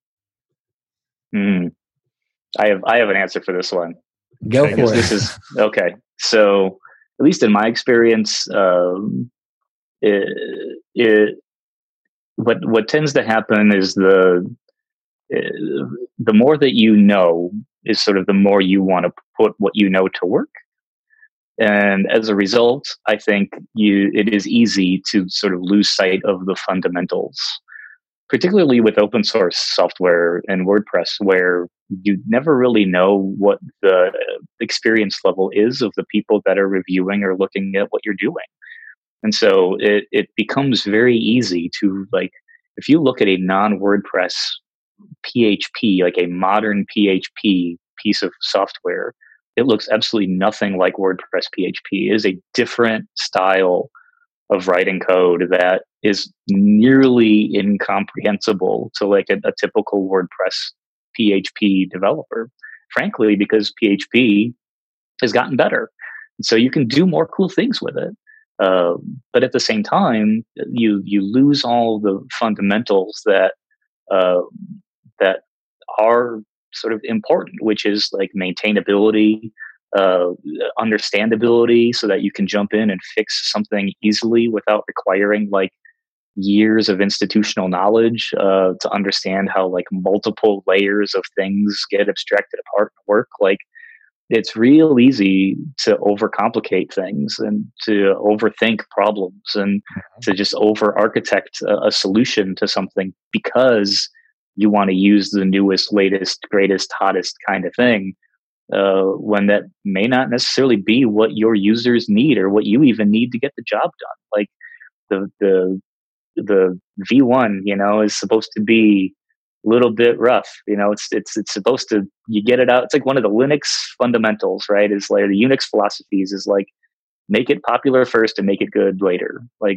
I have an answer for this one. Go for it. This is okay. So at least in my experience, what tends to happen is the more that you know is sort of the more you want to put what you know to work. And as a result, I think it is easy to sort of lose sight of the fundamentals, particularly with open source software and WordPress, where you never really know what the experience level is of the people that are reviewing or looking at what you're doing. And so it becomes very easy to, like, if you look at a non-WordPress PHP, like a modern PHP piece of software, it looks absolutely nothing like WordPress PHP. It is a different style of writing code that is nearly incomprehensible to like a typical WordPress PHP developer, frankly, because PHP has gotten better. So you can do more cool things with it. But at the same time, you lose all the fundamentals that that are sort of important, which is like maintainability, understandability, so that you can jump in and fix something easily without requiring like years of institutional knowledge to understand how like multiple layers of things get abstracted apart and work. Like, it's real easy to overcomplicate things and to overthink problems and to just over architect a solution to something because you want to use the newest, latest, greatest, hottest kind of thing, when that may not necessarily be what your users need or what you even need to get the job done. Like the V1, is supposed to be little bit rough. It's supposed to, you get it out. It's like one of the Linux fundamentals, right? Is like the Unix philosophies is like, make it popular first and make it good later. Like,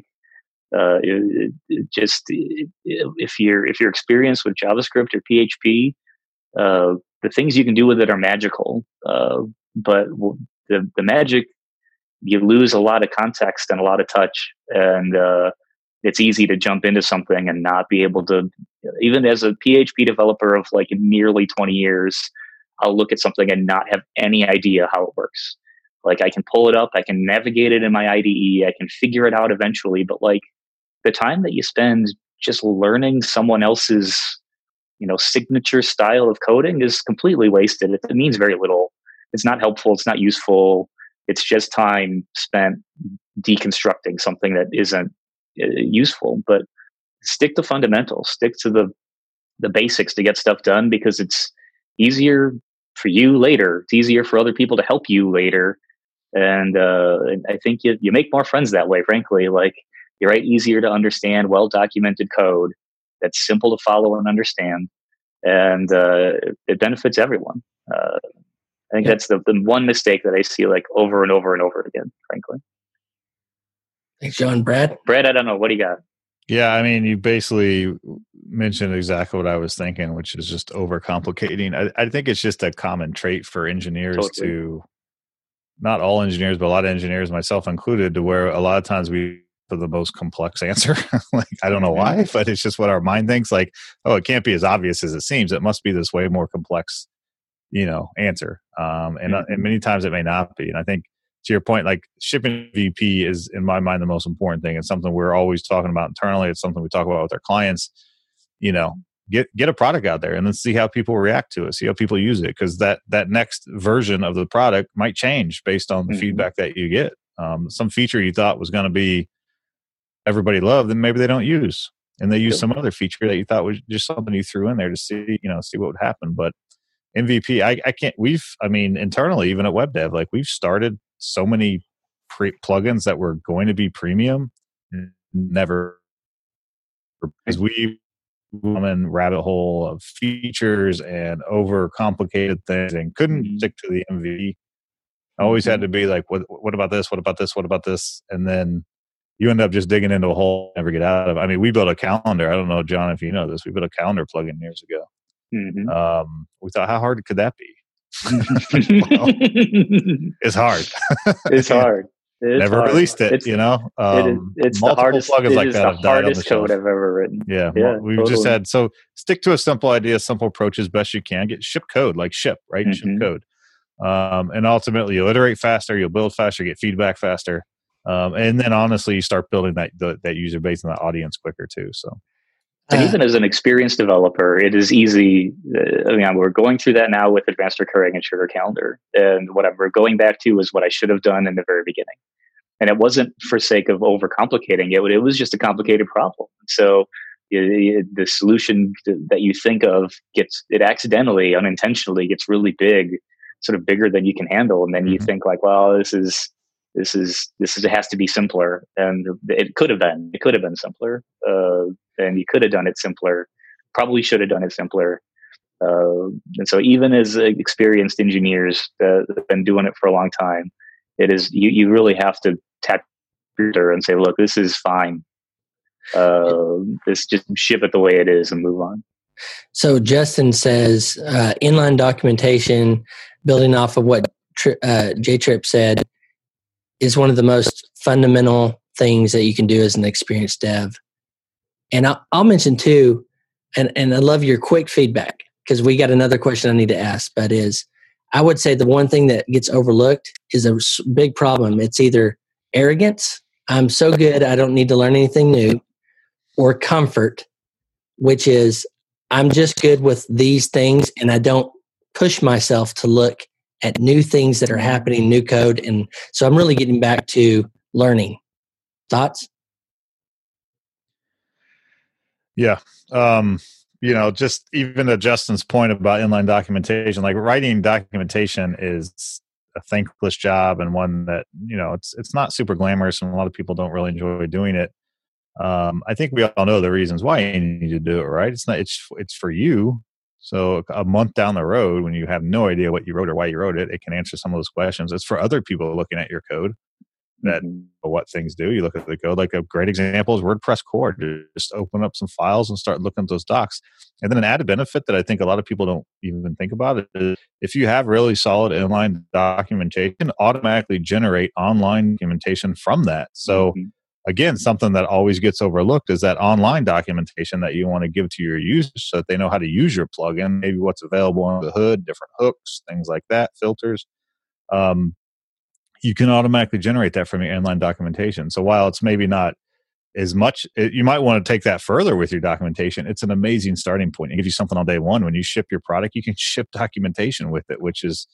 if you're experienced with JavaScript or PHP, the things you can do with it are magical. But the magic, you lose a lot of context and a lot of touch, and it's easy to jump into something and not be able to. Even as a PHP developer of like nearly 20 years, I'll look at something and not have any idea how it works. Like, I can pull it up, I can navigate it in my IDE, I can figure it out eventually, but like the time that you spend just learning someone else's, signature style of coding is completely wasted. It means very little. It's not helpful. It's not useful. It's just time spent deconstructing something that isn't useful. But stick to fundamentals, stick to the basics to get stuff done, because it's easier for you later. It's easier for other people to help you later. And I think you make more friends that way, frankly. Like, you write easier to understand, well-documented code that's simple to follow and understand. And it benefits everyone. I think that's the one mistake that I see like over and over and over again, frankly. Thanks, John. Brad, I don't know. What do you got? Yeah, I mean, you basically mentioned exactly what I was thinking, which is just overcomplicating. I think it's just a common trait for engineers to, not all engineers, but a lot of engineers, myself included, to where a lot of times we for the most complex answer. Like, I don't know why, but it's just what our mind thinks. Like, oh, it can't be as obvious as it seems. It must be this way more complex, answer. And many times it may not be. And I think, to your point, like, shipping VP is, in my mind, the most important thing. It's something we're always talking about internally. It's something we talk about with our clients. Get a product out there and then see how people react to it, see how people use it, because that next version of the product might change based on the feedback that you get. Some feature you thought was going to be everybody loved, then maybe they don't use, and they use some other feature that you thought was just something you threw in there to see what would happen. But MVP, I can't. Internally, even at web dev, like, we've started so many plugins that were going to be premium, never, because we in rabbit hole of features and over complicated things and couldn't stick to the MVP. Always had to be like, what about this? What about this? What about this? And then you end up just digging into a hole, never get out of. I mean, we built a calendar. I don't know, John, if you know this. We built a calendar plugin years ago. We thought, how hard could that be? Well, it's hard. It's hard. Never released it. It's the hardest. Plugins like that the hardest code I've ever written. Yeah, we've totally. Just had, so stick to a simple idea, simple approach as best you can. Get ship code, like ship, right? Ship code, and ultimately you'll iterate faster, you'll build faster, get feedback faster, and then honestly you start building that user base and that audience quicker too. So. And even as an experienced developer, it is easy. We're going through that now with Advanced Recurring and Sugar Calendar. And what I'm going back to is what I should have done in the very beginning. And it wasn't for sake of overcomplicating it. It was just a complicated problem. So the solution that you think of accidentally, unintentionally gets really big, sort of bigger than you can handle. And then you think like, well, this it has to be simpler. And it could have been simpler. And you could have done it simpler, probably should have done it simpler. And so even as experienced engineers that have been doing it for a long time, it is, you really have to tap distributor and say, look, this is fine. This just ship it the way it is and move on. So Justin says inline documentation, building off of what J-Trip said, is one of the most fundamental things that you can do as an experienced dev. And I'll mention too, and I love your quick feedback, because we got another question I need to ask, but I would say the one thing that gets overlooked is a big problem. It's either arrogance, I'm so good I don't need to learn anything new, or comfort, which is I'm just good with these things and I don't push myself to look at new things that are happening, new code. And so I'm really getting back to learning. Thoughts? Yeah. Just even to Justin's point about inline documentation, like writing documentation is a thankless job, and one that, it's not super glamorous, and a lot of people don't really enjoy doing it. I think we all know the reasons why you need to do it, right? It's for you. So a month down the road, when you have no idea what you wrote or why you wrote it, it can answer some of those questions. It's for other people looking at your code that what things do. You look at the code. Like a great example is WordPress core. Just open up some files and start looking at those docs. And then an added benefit that I think a lot of people don't even think about is if you have really solid inline documentation, automatically generate online documentation from that. So again, something that always gets overlooked is that online documentation that you want to give to your users so that they know how to use your plugin, maybe what's available on the hood, different hooks, things like that, filters. You can automatically generate that from your inline documentation. So while it's maybe not as much, you might want to take that further with your documentation. It's an amazing starting point. It gives you something on day one. When you ship your product, you can ship documentation with it, which is,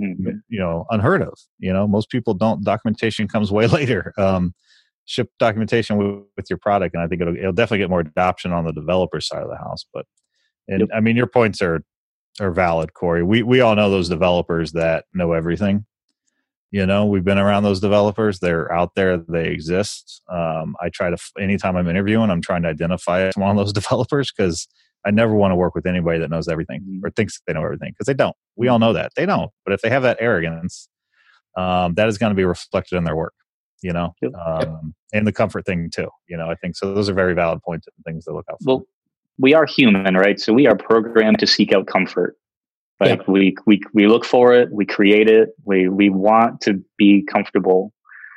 unheard of. Most people don't. Documentation comes way later. Ship documentation with your product, and I think it'll definitely get more adoption on the developer side of the house. But, I mean, your points are valid, Corey. We all know those developers that know everything. We've been around those developers. They're out there. They exist. I try to, anytime I'm interviewing, I'm trying to identify one of those developers, because I never want to work with anybody that knows everything or thinks they know everything, because they don't. We all know that. They don't. But if they have that arrogance, that is going to be reflected in their work, and the comfort thing too. I think so. Those are very valid points and things to look out for. Well, we are human, right? So we are programmed to seek out comfort. Like we look for it, we create it, we want to be comfortable.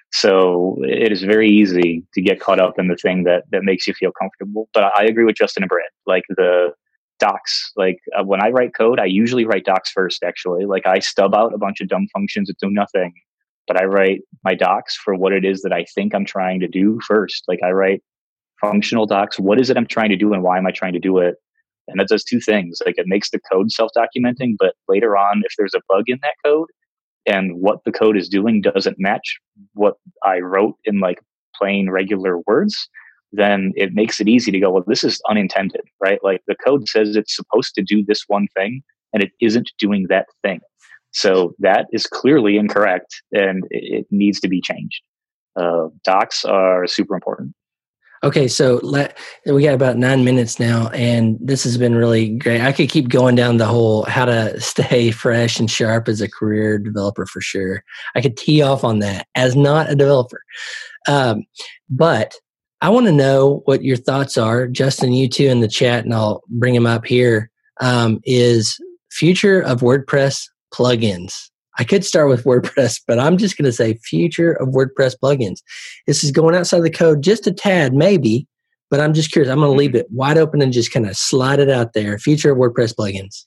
So it is very easy to get caught up in the thing that makes you feel comfortable. But I agree with Justin and Brad. Like the docs, when I write code, I usually write docs first, actually. Like I stub out a bunch of dumb functions that do nothing, but I write my docs for what it is that I think I'm trying to do first. Like I write functional docs. What is it I'm trying to do and why am I trying to do it? And that does two things. Like it makes the code self-documenting, but later on, if there's a bug in that code and what the code is doing doesn't match what I wrote in like plain regular words, then it makes it easy to go, well, this is unintended, right? Like the code says it's supposed to do this one thing and it isn't doing that thing. So that is clearly incorrect and it needs to be changed. Docs are super important. Okay, so we got about 9 minutes now, and this has been really great. I could keep going down the whole how to stay fresh and sharp as a career developer for sure. I could tee off on that as not a developer. But I want to know what your thoughts are. Justin, you too in the chat, and I'll bring him up here, is future of WordPress plugins. I could start with WordPress, but I'm just going to say future of WordPress plugins. This is going outside the code just a tad, maybe, but I'm just curious. I'm going to leave it wide open and just kind of slide it out there. Future of WordPress plugins.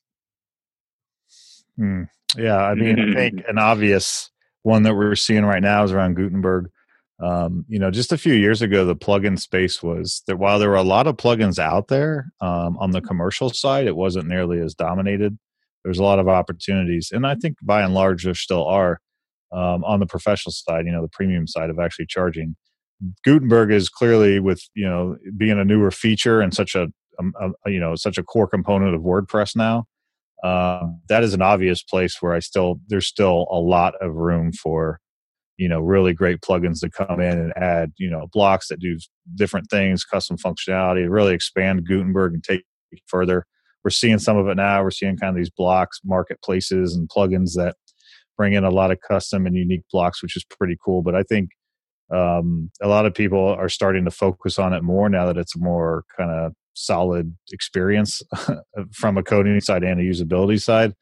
Yeah, I mean, I think an obvious one that we're seeing right now is around Gutenberg. Just a few years ago, the plugin space was that while there were a lot of plugins out there on the commercial side, it wasn't nearly as dominated. There's a lot of opportunities. And I think by and large, there still are on the professional side, the premium side of actually charging. Gutenberg is clearly with, being a newer feature and such a core component of WordPress now. That is an obvious place where there's still a lot of room for, really great plugins to come in and add, blocks that do different things, custom functionality, really expand Gutenberg and take it further. We're seeing some of it now. We're seeing kind of these blocks, marketplaces, and plugins that bring in a lot of custom and unique blocks, which is pretty cool. But I think A lot of people are starting to focus on it more now that it's a more kind of solid experience from a coding side and a usability side.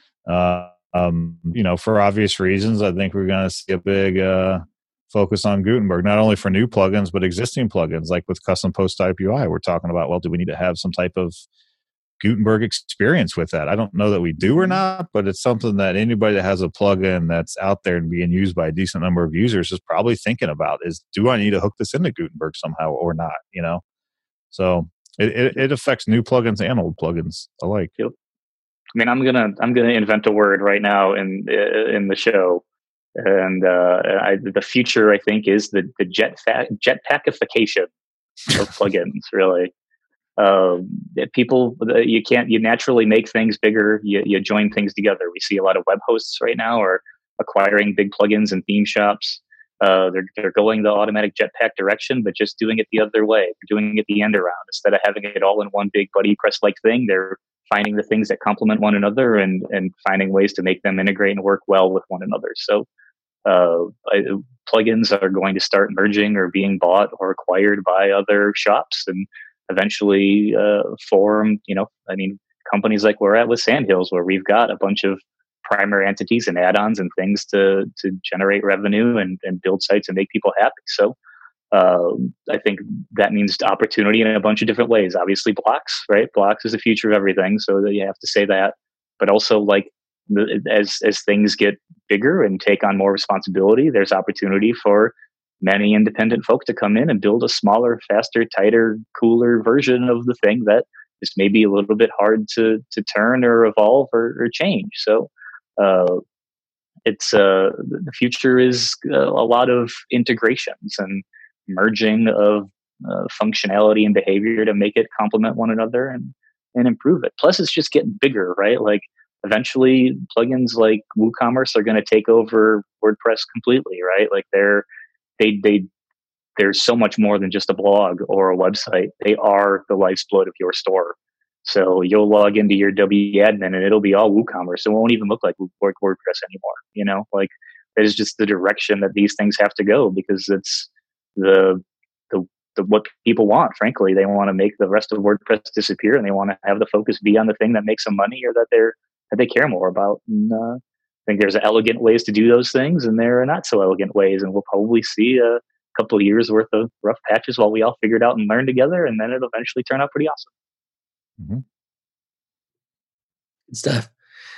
For obvious reasons, I think we're going to see a big focus on Gutenberg, not only for new plugins, but existing plugins, like with custom post type UI. We're talking about, well, do we need to have some type of Gutenberg experience with that? I don't know that we do or not, but it's something that anybody that has a plugin that's out there and being used by a decent number of users is probably thinking about is, do I need to hook this into Gutenberg somehow or not? So it affects new plugins and old plugins alike. Yep. I mean, I'm gonna invent a word right now in the show, and the future, I think, is the jetpackification of plugins. Really, you naturally make things bigger. You join things together. We see a lot of web hosts right now are acquiring big plugins and theme shops. They're going the automatic Jetpack direction, but just doing it the other way. They're doing it the end around. Instead of having it all in one big BuddyPress like thing, they're finding the things that complement one another and finding ways to make them integrate and work well with one another. So plugins are going to start merging or being bought or acquired by other shops and eventually form, companies like we're at with Sandhills, where we've got a bunch of primary entities and add-ons and things to generate revenue and build sites and make people happy. So I think that means opportunity in a bunch of different ways. Obviously, Blocks, right? Blocks is the future of everything, so that you have to say that. But also, as things get bigger and take on more responsibility, there's opportunity for many independent folk to come in and build a smaller, faster, tighter, cooler version of the thing that is maybe a little bit hard to turn or evolve or change. So the future is a lot of integrations and merging of functionality and behavior to make it complement one another and improve it. Plus, it's just getting bigger, right? Like eventually, plugins like WooCommerce are going to take over WordPress completely, right? Like they're so much more than just a blog or a website. They are the lifeblood of your store. So you'll log into your WAdmin and it'll be all WooCommerce. It won't even look like WordPress anymore. Like that is just the direction that these things have to go, because it's the what people want. Frankly, they want to make the rest of WordPress disappear, and they want to have the focus be on the thing that makes them money or that they care more about. And I think there's elegant ways to do those things, and there are not so elegant ways, and we'll probably see a couple of years worth of rough patches while we all figure it out and learn together, and then it'll eventually turn out pretty awesome. Mm-hmm. Good stuff.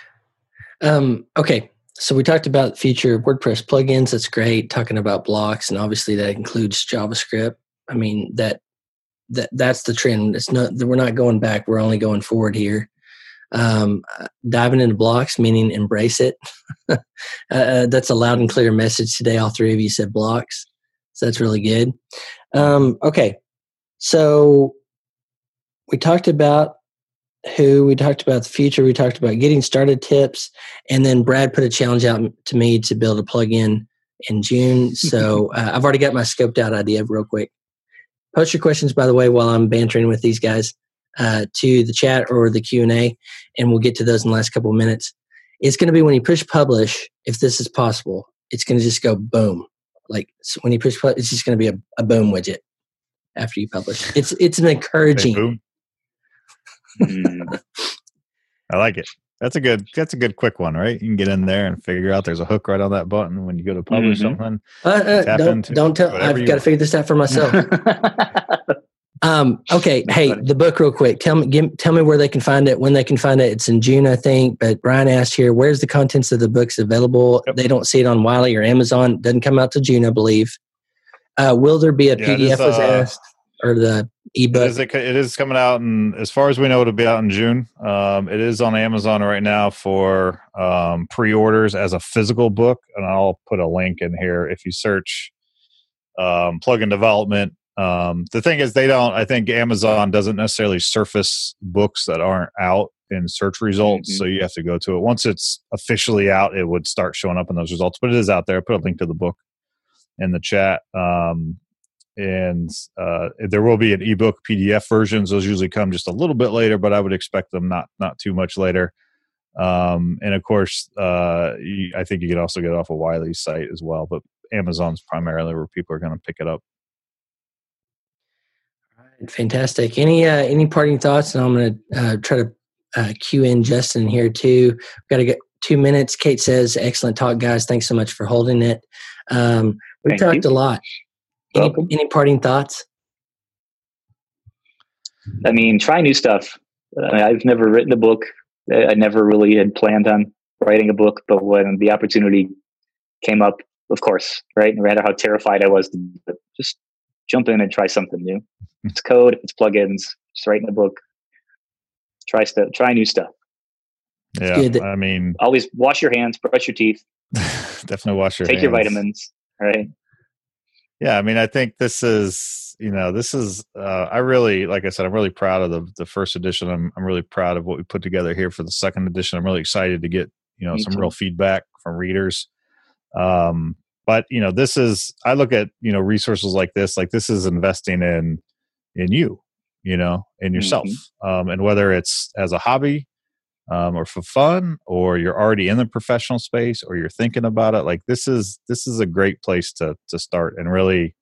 Okay, so we talked about future WordPress plugins. That's great. Talking about blocks, and obviously that includes JavaScript. I mean, that's the trend. We're not going back. We're only going forward here. Diving into blocks, meaning embrace it. That's a loud and clear message today. All three of you said blocks, so that's really good. Okay, so we talked about we talked about the future, we talked about getting started tips, and then Brad put a challenge out to me to build a plugin in June. So I've already got my scoped out idea real quick. Post your questions, by the way, while I'm bantering with these guys to the chat or the Q&A, and we'll get to those in the last couple of minutes. It's going to be when you push publish, if this is possible, it's going to just go boom. Like so when you push publish, it's just going to be a boom widget after you publish. It's an encouraging. Boom. I like it. That's a good quick one, right? You can get in there and figure out there's a hook right on that button when you go to publish something. Don't tell. I've got to figure this out for myself. Okay. Hey, the book real quick. Tell me where they can find it, when they can find it. It's in June, I think. But Brian asked here, where's the contents of the books available? Yep. They don't see it on Wiley or Amazon. It doesn't come out till June, I believe. Will there be a PDF was asked, or the ebook? It is coming out, and as far as we know, it'll be out in June. It is on Amazon right now for pre-orders as a physical book, and I'll put a link in here if you search plugin development. The thing is, I think Amazon doesn't necessarily surface books that aren't out in search results, so you have to go to it. Once it's officially out, it would start showing up in those results, but it is out there. I put a link to the book in the chat. And there will be an ebook PDF versions. Those usually come just a little bit later, but I would expect them not too much later. And of course, I think you can also get it off of Wiley's site as well. But Amazon's primarily where people are going to pick it up. Fantastic. Any parting thoughts? And I'm going to try to cue in Justin here too. We've got to get 2 minutes. Kate says, excellent talk, guys. Thanks so much for holding it. We talked a lot. Any parting thoughts? I mean, try new stuff. I've never written a book. I never really had planned on writing a book, but when the opportunity came up, of course, right? No matter how terrified I was, just jump in and try something new. If it's code, if it's plugins, just writing a book. Try new stuff. Yeah, I mean, always wash your hands, brush your teeth. Definitely wash your hands. Take your vitamins, right? Yeah, I mean, I think this is, I really, like I said, I'm really proud of the first edition. I'm really proud of what we put together here for the second edition. I'm really excited to get, some real feedback from readers. But, this is, I look at, resources like this is investing in you, in yourself. And whether it's as a hobby, or for fun, or you're already in the professional space, or you're thinking about it, like this is a great place to start and really,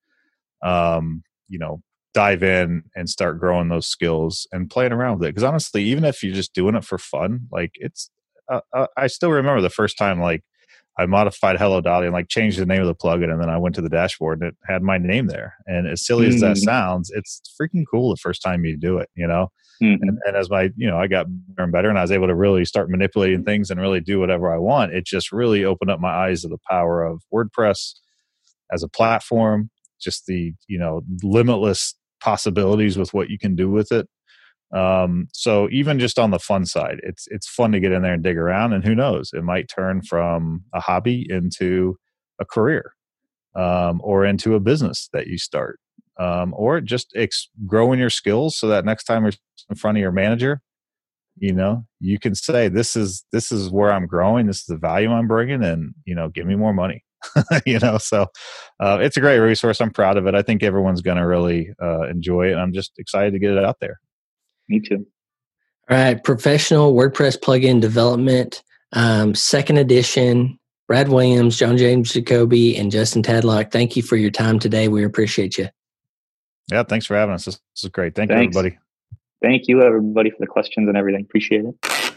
dive in and start growing those skills and playing around with it. Because honestly, even if you're just doing it for fun, like it's, I still remember the first time, like I modified Hello Dolly and like changed the name of the plugin, and then I went to the dashboard and it had my name there. And as silly as that sounds, it's freaking cool the first time you do it, And as I got better and better, and I was able to really start manipulating things and really do whatever I want. It just really opened up my eyes to the power of WordPress as a platform, just the, limitless possibilities with what you can do with it. So even just on the fun side, it's fun to get in there and dig around, and who knows, it might turn from a hobby into a career, or into a business that you start. Or just growing your skills so that next time you're in front of your manager, you can say, this is where I'm growing. This is the value I'm bringing, and, give me more money, so it's a great resource. I'm proud of it. I think everyone's going to really enjoy it. And I'm just excited to get it out there. Me too. All right. Professional WordPress plugin development, second edition. Brad Williams, John James Jacoby, and Justin Tadlock. Thank you for your time today. We appreciate you. Yeah, thanks for having us. This is great. Thanks, everybody. Thank you, everybody, for the questions and everything. Appreciate it.